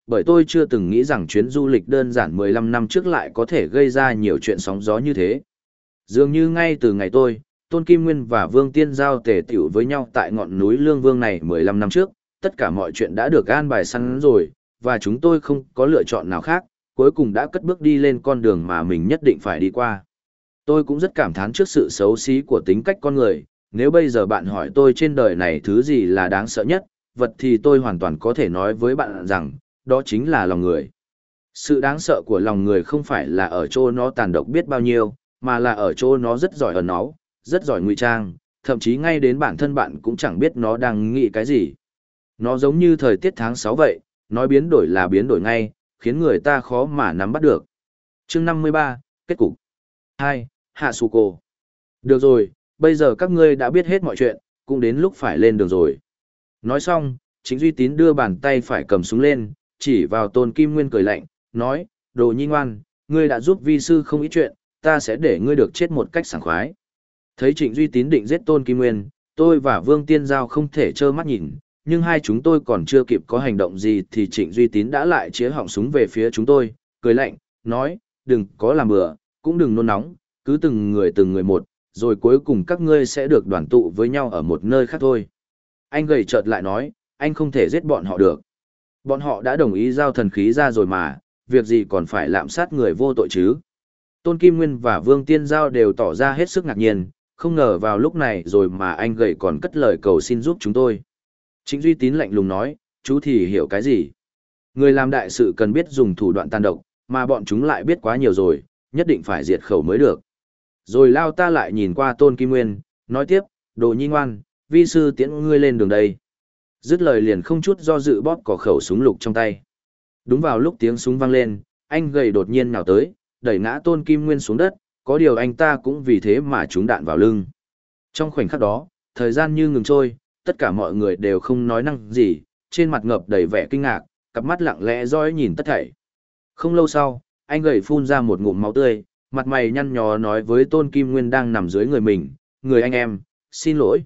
bởi tôi chưa từng nghĩ rằng chuyến du lịch đơn giản 15 năm trước lại có thể gây ra nhiều chuyện sóng gió như thế. Dường như ngay từ ngày tôi, Tôn Kim Nguyên và Vương Tiên Giao tề tiểu với nhau tại ngọn núi Lương Vương này 15 năm trước, tất cả mọi chuyện đã được an bài sẵn rồi, và chúng tôi không có lựa chọn nào khác, cuối cùng đã cất bước đi lên con đường mà mình nhất định phải đi qua. Tôi cũng rất cảm thán trước sự xấu xí của tính cách con người, nếu bây giờ bạn hỏi tôi trên đời này thứ gì là đáng sợ nhất, vật thì tôi hoàn toàn có thể nói với bạn rằng, đó chính là lòng người. Sự đáng sợ của lòng người không phải là ở chỗ nó tàn độc biết bao nhiêu, mà là ở chỗ nó rất giỏi ẩn náu, rất giỏi ngụy trang, thậm chí ngay đến bản thân bạn cũng chẳng biết nó đang nghĩ cái gì. Nó giống như thời tiết tháng 6 vậy, nói biến đổi là biến đổi ngay, khiến người ta khó mà nắm bắt được. Chương 53, kết cục. 2. Hatsuko. Được rồi, bây giờ các ngươi đã biết hết mọi chuyện, cũng đến lúc phải lên đường rồi. Nói xong, Trịnh Duy Tín đưa bàn tay phải cầm súng lên, chỉ vào Tôn Kim Nguyên cười lạnh, nói, đồ nhi ngoan, ngươi đã giúp vi sư không ít chuyện, ta sẽ để ngươi được chết một cách sảng khoái. Thấy Trịnh Duy Tín định giết Tôn Kim Nguyên, tôi và Vương Tiên Giao không thể trơ mắt nhìn, nhưng hai chúng tôi còn chưa kịp có hành động gì thì Trịnh Duy Tín đã lại chĩa họng súng về phía chúng tôi, cười lạnh, nói, đừng có làm bừa, cũng đừng nôn nóng, cứ từng người một, rồi cuối cùng các ngươi sẽ được đoàn tụ với nhau ở một nơi khác thôi. Anh gầy chợt lại nói, anh không thể giết bọn họ được. Bọn họ đã đồng ý giao thần khí ra rồi mà, việc gì còn phải lạm sát người vô tội chứ. Tôn Kim Nguyên và Vương Tiên Giao đều tỏ ra hết sức ngạc nhiên, không ngờ vào lúc này rồi mà anh gầy còn cất lời cầu xin giúp chúng tôi. Trịnh Duy Tín lạnh lùng nói, chú thì hiểu cái gì? Người làm đại sự cần biết dùng thủ đoạn tàn độc, mà bọn chúng lại biết quá nhiều rồi, nhất định phải diệt khẩu mới được. Rồi lao ta lại nhìn qua Tôn Kim Nguyên, nói tiếp, đồ nhi ngoan, vi sư tiễn ngươi lên đường đây. Dứt lời liền không chút do dự bóp cò khẩu súng lục trong tay. Đúng vào lúc tiếng súng vang lên, anh gầy đột nhiên nhào tới, đẩy ngã Tôn Kim Nguyên xuống đất, có điều anh ta cũng vì thế mà trúng đạn vào lưng. Trong khoảnh khắc đó, thời gian như ngừng trôi, tất cả mọi người đều không nói năng gì, trên mặt ngập đầy vẻ kinh ngạc, cặp mắt lặng lẽ dõi nhìn tất thảy. Không lâu sau, anh gầy phun ra một ngụm máu tươi, mặt mày nhăn nhó nói với Tôn Kim Nguyên đang nằm dưới người mình, người anh em, xin lỗi,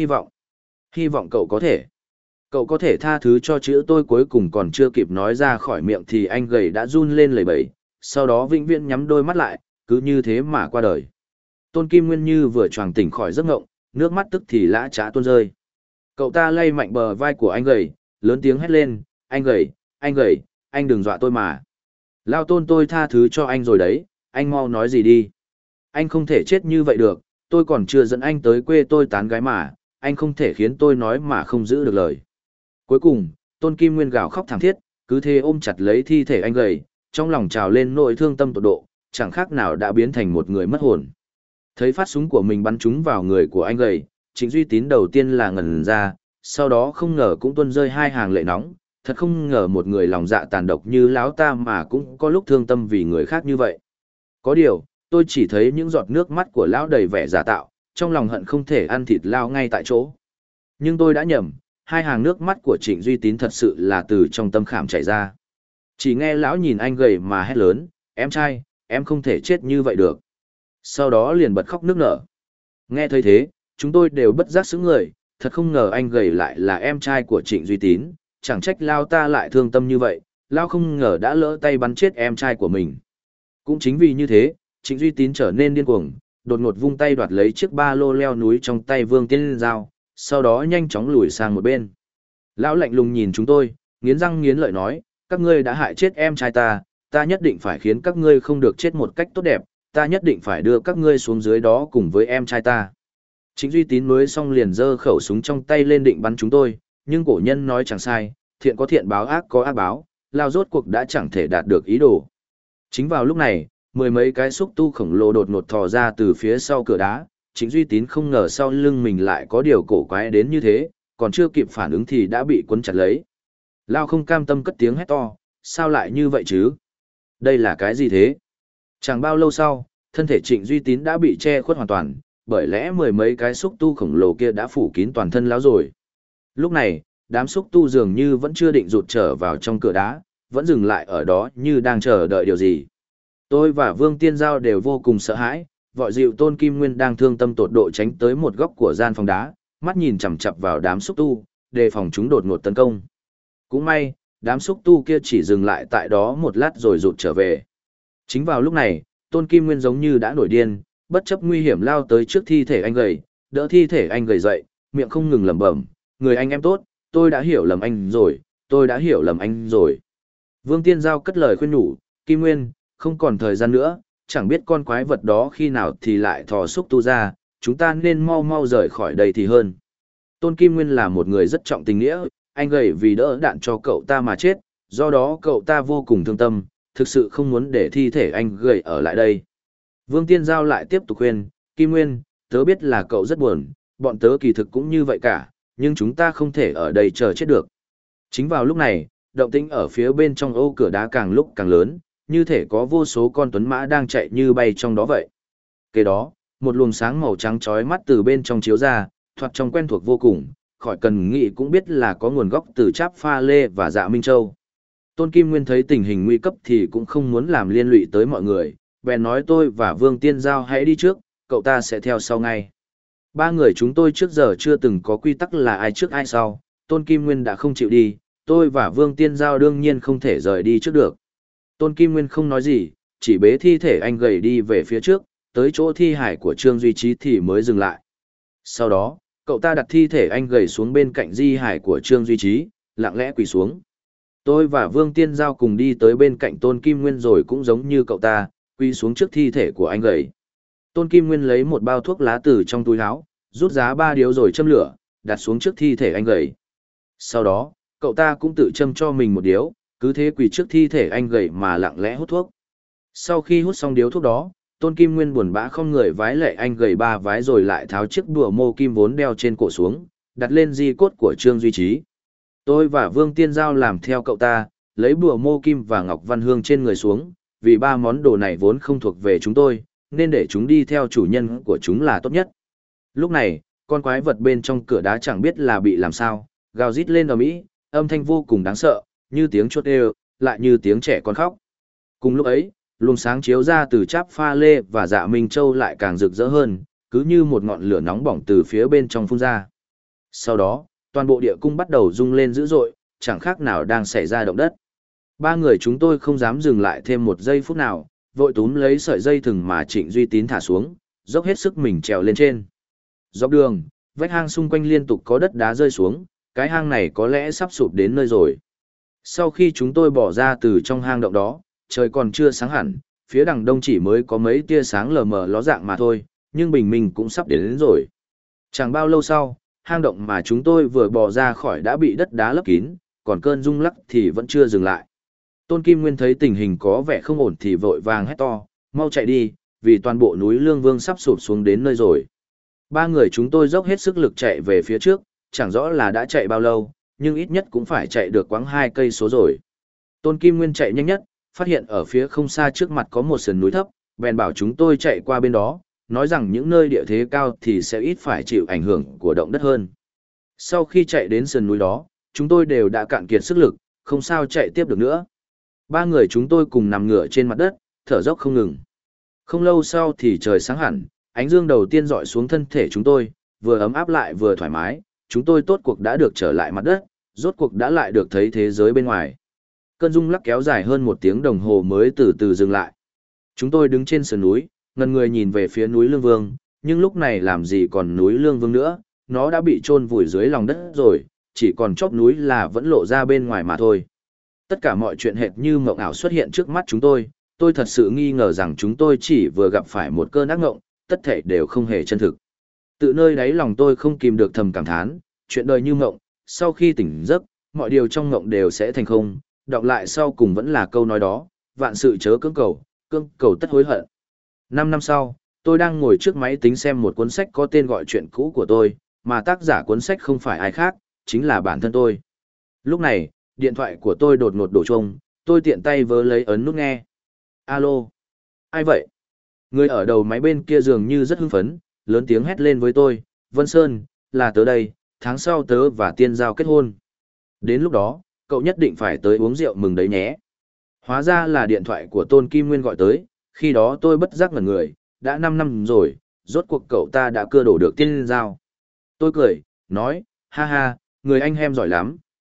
hy vọng cậu có thể tha thứ cho chữ tôi cuối cùng còn chưa kịp nói ra khỏi miệng thì anh gầy đã run lên lẩy bẩy, sau đó vĩnh viễn nhắm đôi mắt lại, cứ như thế mà qua đời. Tôn Kim Nguyên như vừa choàng tỉnh khỏi giấc ngộng, nước mắt tức thì lã chã tuôn rơi. Cậu ta lay mạnh bờ vai của anh gầy, lớn tiếng hét lên, anh gầy, anh đừng dọa tôi mà. Lao Tôn tôi tha thứ cho anh rồi đấy, anh mau nói gì đi. Anh không thể chết như vậy được, tôi còn chưa dẫn anh tới quê tôi tán gái mà, anh không thể khiến tôi nói mà không giữ được lời. Cuối cùng, Tôn Kim Nguyên gào khóc thảm thiết, cứ thế ôm chặt lấy thi thể anh gầy, trong lòng trào lên nỗi thương tâm tột độ, chẳng khác nào đã biến thành một người mất hồn. Thấy phát súng của mình bắn trúng vào người của anh gầy, Trịnh Duy Tín đầu tiên là ngẩn ra, sau đó không ngờ cũng tuôn rơi hai hàng lệ nóng, thật không ngờ một người lòng dạ tàn độc như lão ta mà cũng có lúc thương tâm vì người khác như vậy. Có điều, tôi chỉ thấy những giọt nước mắt của lão đầy vẻ giả tạo, trong lòng hận không thể ăn thịt lão ngay tại chỗ. Nhưng tôi đã nhầm, hai hàng nước mắt của Trịnh Duy Tín thật sự là từ trong tâm khảm chảy ra. Chỉ nghe lão nhìn anh gầy mà hét lớn, em trai, em không thể chết như vậy được. Sau đó liền bật khóc nức nở. Nghe thấy thế, chúng tôi đều bất giác sững người, thật không ngờ anh gầy lại là em trai của Trịnh Duy Tín, chẳng trách lao ta lại thương tâm như vậy, lao không ngờ đã lỡ tay bắn chết em trai của mình. Cũng chính vì như thế, Trịnh Duy Tín trở nên điên cuồng, đột ngột vung tay đoạt lấy chiếc ba lô leo núi trong tay Vương Tiên Giao, sau đó nhanh chóng lùi sang một bên. Lão lạnh lùng nhìn chúng tôi, nghiến răng nghiến lợi nói, các ngươi đã hại chết em trai ta nhất định phải khiến các ngươi không được chết một cách tốt đẹp, ta nhất định phải đưa các ngươi xuống dưới đó cùng với em trai ta. Trịnh Duy Tín nói xong liền giơ khẩu súng trong tay lên định bắn chúng tôi, nhưng cổ nhân nói chẳng sai, thiện có thiện báo ác có ác báo, lao rốt cuộc đã chẳng thể đạt được ý đồ. Chính vào lúc này, mười mấy cái xúc tu khổng lồ đột ngột thò ra từ phía sau cửa đá, Trịnh Duy Tín không ngờ sau lưng mình lại có điều cổ quái đến như thế, còn chưa kịp phản ứng thì đã bị cuốn chặt lấy. Lao không cam tâm cất tiếng hét to, sao lại như vậy chứ? Đây là cái gì thế? Chẳng bao lâu sau, thân thể Trịnh Duy Tín đã bị che khuất hoàn toàn, bởi lẽ mười mấy cái xúc tu khổng lồ kia đã phủ kín toàn thân lão rồi. Lúc này, đám xúc tu dường như vẫn chưa định rụt trở vào trong cửa đá, vẫn dừng lại ở đó như đang chờ đợi điều gì. Tôi và Vương Tiên Giao đều vô cùng sợ hãi, vội dịu Tôn Kim Nguyên đang thương tâm tột độ tránh tới một góc của gian phòng đá, mắt nhìn chằm chằm vào đám xúc tu, đề phòng chúng đột ngột tấn công. Cũng may, đám xúc tu kia chỉ dừng lại tại đó một lát rồi rụt trở về. Chính vào lúc này, Tôn Kim Nguyên giống như đã nổi điên, bất chấp nguy hiểm lao tới trước thi thể anh gầy, đỡ thi thể anh gầy dậy, miệng không ngừng lẩm bẩm, người anh em tốt, tôi đã hiểu lầm anh rồi, tôi đã hiểu lầm anh rồi. Vương Tiên Giao cất lời khuyên nhủ, Kim Nguyên, không còn thời gian nữa, chẳng biết con quái vật đó khi nào thì lại thò xúc tu ra, chúng ta nên mau mau rời khỏi đây thì hơn. Tôn Kim Nguyên là một người rất trọng tình nghĩa, anh gầy vì đỡ đạn cho cậu ta mà chết, do đó cậu ta vô cùng thương tâm, thực sự không muốn để thi thể anh gầy ở lại đây. Vương Tiên Giao lại tiếp tục khuyên, Kim Nguyên, tớ biết là cậu rất buồn, bọn tớ kỳ thực cũng như vậy cả, nhưng chúng ta không thể ở đây chờ chết được. Chính vào lúc này, động tĩnh ở phía bên trong ô cửa đá càng lúc càng lớn, như thể có vô số con tuấn mã đang chạy như bay trong đó vậy. Kế đó, một luồng sáng màu trắng chói mắt từ bên trong chiếu ra, thoạt trông quen thuộc vô cùng, khỏi cần nghĩ cũng biết là có nguồn gốc từ Tráp Pha Lê và Dạ Minh Châu. Tôn Kim Nguyên thấy tình hình nguy cấp thì cũng không muốn làm liên lụy tới mọi người, bèn nói tôi và Vương Tiên Giao hãy đi trước, cậu ta sẽ theo sau ngay. Ba người chúng tôi trước giờ chưa từng có quy tắc là ai trước ai sau, Tôn Kim Nguyên đã không chịu đi, tôi và Vương Tiên Giao đương nhiên không thể rời đi trước được. Tôn Kim Nguyên không nói gì, chỉ bế thi thể anh gầy đi về phía trước, tới chỗ thi hải của Trương Duy Trí thì mới dừng lại. Sau đó, cậu ta đặt thi thể anh gầy xuống bên cạnh di hải của Trương Duy Trí, lặng lẽ quỳ xuống. Tôi và Vương Tiên Giao cùng đi tới bên cạnh Tôn Kim Nguyên rồi cũng giống như cậu ta, quỳ xuống trước thi thể của anh gầy. Tôn Kim Nguyên lấy một bao thuốc lá từ trong túi áo, rút giá 3 điếu rồi châm lửa, đặt xuống trước thi thể anh gầy. Sau đó, cậu ta cũng tự châm cho mình một điếu, cứ thế quỳ trước thi thể anh gầy mà lặng lẽ hút thuốc. Sau khi hút xong điếu thuốc đó, Tôn Kim Nguyên buồn bã không người vái lạy anh gầy 3 vái rồi lại tháo chiếc đùa mô kim vốn đeo trên cổ xuống, đặt lên di cốt của Trương Duy Trí. Tôi và Vương Tiên Giao làm theo cậu ta, lấy bùa mô kim và ngọc văn hương trên người xuống, vì 3 món đồ này vốn không thuộc về chúng tôi, nên để chúng đi theo chủ nhân của chúng là tốt nhất. Lúc này, con quái vật bên trong cửa đá chẳng biết là bị làm sao, gào rít lên ầm ĩ, âm thanh vô cùng đáng sợ, như tiếng chuột đều, lại như tiếng trẻ con khóc. Cùng lúc ấy, luồng sáng chiếu ra từ Tráp Pha Lê và Dạ Minh Châu lại càng rực rỡ hơn, cứ như một ngọn lửa nóng bỏng từ phía bên trong phun ra. Sau đó, toàn bộ địa cung bắt đầu rung lên dữ dội, chẳng khác nào đang xảy ra động đất. Ba người chúng tôi không dám dừng lại thêm một giây phút nào, vội túm lấy sợi dây thừng mà Trịnh Duy Tín thả xuống, dốc hết sức mình trèo lên trên. Dọc đường, vách hang xung quanh liên tục có đất đá rơi xuống, cái hang này có lẽ sắp sụp đến nơi rồi. Sau khi chúng tôi bỏ ra từ trong hang động đó, trời còn chưa sáng hẳn, phía đằng đông chỉ mới có mấy tia sáng lờ mờ ló dạng mà thôi, nhưng bình minh cũng sắp đến rồi. Chẳng bao lâu sau, hang động mà chúng tôi vừa bò ra khỏi đã bị đất đá lấp kín, còn cơn rung lắc thì vẫn chưa dừng lại. Tôn Kim Nguyên thấy tình hình có vẻ không ổn thì vội vàng hét to, mau chạy đi, vì toàn bộ núi Lương Vương sắp sụp xuống đến nơi rồi. Ba người chúng tôi dốc hết sức lực chạy về phía trước, chẳng rõ là đã chạy bao lâu, nhưng ít nhất cũng phải chạy được quãng 2 cây số rồi. Tôn Kim Nguyên chạy nhanh nhất, phát hiện ở phía không xa trước mặt có một sườn núi thấp, bèn bảo chúng tôi chạy qua bên đó, nói rằng những nơi địa thế cao thì sẽ ít phải chịu ảnh hưởng của động đất hơn. Sau khi chạy đến sườn núi đó, chúng tôi đều đã cạn kiệt sức lực, không sao chạy tiếp được nữa. Ba người chúng tôi cùng nằm ngửa trên mặt đất, thở dốc không ngừng. Không lâu sau thì trời sáng hẳn, ánh dương đầu tiên rọi xuống thân thể chúng tôi, vừa ấm áp lại vừa thoải mái, chúng tôi tốt cuộc đã được trở lại mặt đất, rốt cuộc đã lại được thấy thế giới bên ngoài. Cơn rung lắc kéo dài hơn 1 tiếng đồng hồ mới từ từ dừng lại. Chúng tôi đứng trên sườn núi, ngần người nhìn về phía núi Lương Vương, nhưng lúc này làm gì còn núi Lương Vương nữa, nó đã bị chôn vùi dưới lòng đất rồi, chỉ còn chóp núi là vẫn lộ ra bên ngoài mà thôi. Tất cả mọi chuyện hệt như mộng ảo xuất hiện trước mắt chúng tôi thật sự nghi ngờ rằng chúng tôi chỉ vừa gặp phải một cơn ác ngộng, tất thảy đều không hề chân thực. Tự nơi đáy lòng tôi không kìm được thầm cảm thán, chuyện đời như mộng, sau khi tỉnh giấc, mọi điều trong mộng đều sẽ thành không, đọng lại sau cùng vẫn là câu nói đó, vạn sự chớ cưỡng cầu tất hối hận. 5 năm sau, tôi đang ngồi trước máy tính xem một cuốn sách có tên gọi Chuyện cũ của tôi, mà tác giả cuốn sách không phải ai khác, chính là bản thân tôi. Lúc này, điện thoại của tôi đột ngột đổ chuông, tôi tiện tay vớ lấy ấn nút nghe. Alo? Ai vậy? Người ở đầu máy bên kia dường như rất hưng phấn, lớn tiếng hét lên với tôi, Vân Sơn, là tớ đây, tháng sau tớ và Tiên Giao kết hôn. Đến lúc đó, cậu nhất định phải tới uống rượu mừng đấy nhé. Hóa ra là điện thoại của Tôn Kim Nguyên gọi tới, khi đó tôi bất giác ngẩn người, đã 5 năm rồi, rốt cuộc cậu ta đã cưa đổ được Tiên Giao. Tôi cười, nói, ha ha, người anh em giỏi lắm,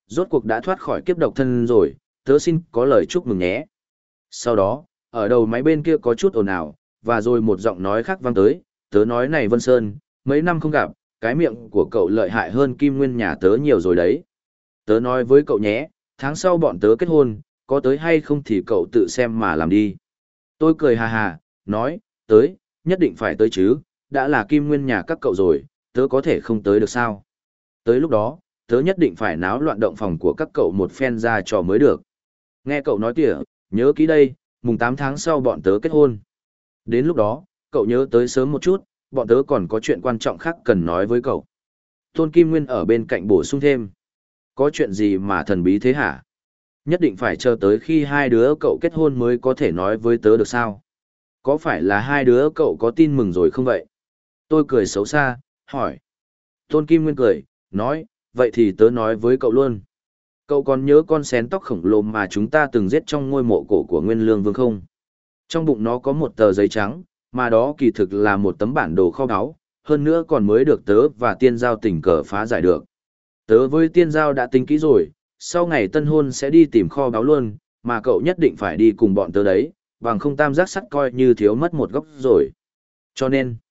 rốt cuộc đã thoát khỏi kiếp độc thân rồi, tớ xin có lời chúc mừng nhé. Sau đó, ở đầu máy bên kia có chút ồn ào, và rồi một giọng nói khác vang tới, tớ nói này Vân Sơn, mấy năm không gặp, cái miệng của cậu lợi hại hơn Kim Nguyên nhà tớ nhiều rồi đấy. Tớ nói với cậu nhé, tháng sau bọn tớ kết hôn, có tới hay không thì cậu tự xem mà làm đi. Tôi cười hà hà, nói, tới, nhất định phải tới chứ, đã là Kim Nguyên nhà các cậu rồi, tớ có thể không tới được sao. Tới lúc đó, tớ nhất định phải náo loạn động phòng của các cậu một phen ra trò mới được. Nghe cậu nói kìa, nhớ kỹ đây, mùng 8 tháng sau bọn tớ kết hôn. Đến lúc đó, cậu nhớ tới sớm một chút, bọn tớ còn có chuyện quan trọng khác cần nói với cậu. Tôn Kim Nguyên ở bên cạnh bổ sung thêm. Có chuyện gì mà thần bí thế hả? Nhất định phải chờ tới khi hai đứa cậu kết hôn mới có thể nói với tớ được sao? Có phải là hai đứa cậu có tin mừng rồi không vậy? Tôi cười xấu xa, hỏi. Tôn Kim Nguyên cười, nói, vậy thì tớ nói với cậu luôn. Cậu còn nhớ con xén tóc khổng lồ mà chúng ta từng giết trong ngôi mộ cổ của Nguyên Lương Vương không? Trong bụng nó có một tờ giấy trắng, mà đó kỳ thực là một tấm bản đồ kho báu, hơn nữa còn mới được tớ và Tiên Giao tình cờ phá giải được. Tớ với Tiên Giao đã tính kỹ rồi, sau ngày tân hôn sẽ đi tìm kho báu luôn, mà cậu nhất định phải đi cùng bọn tớ đấy, bằng không tam giác sắt coi như thiếu mất một góc rồi. Cho nên,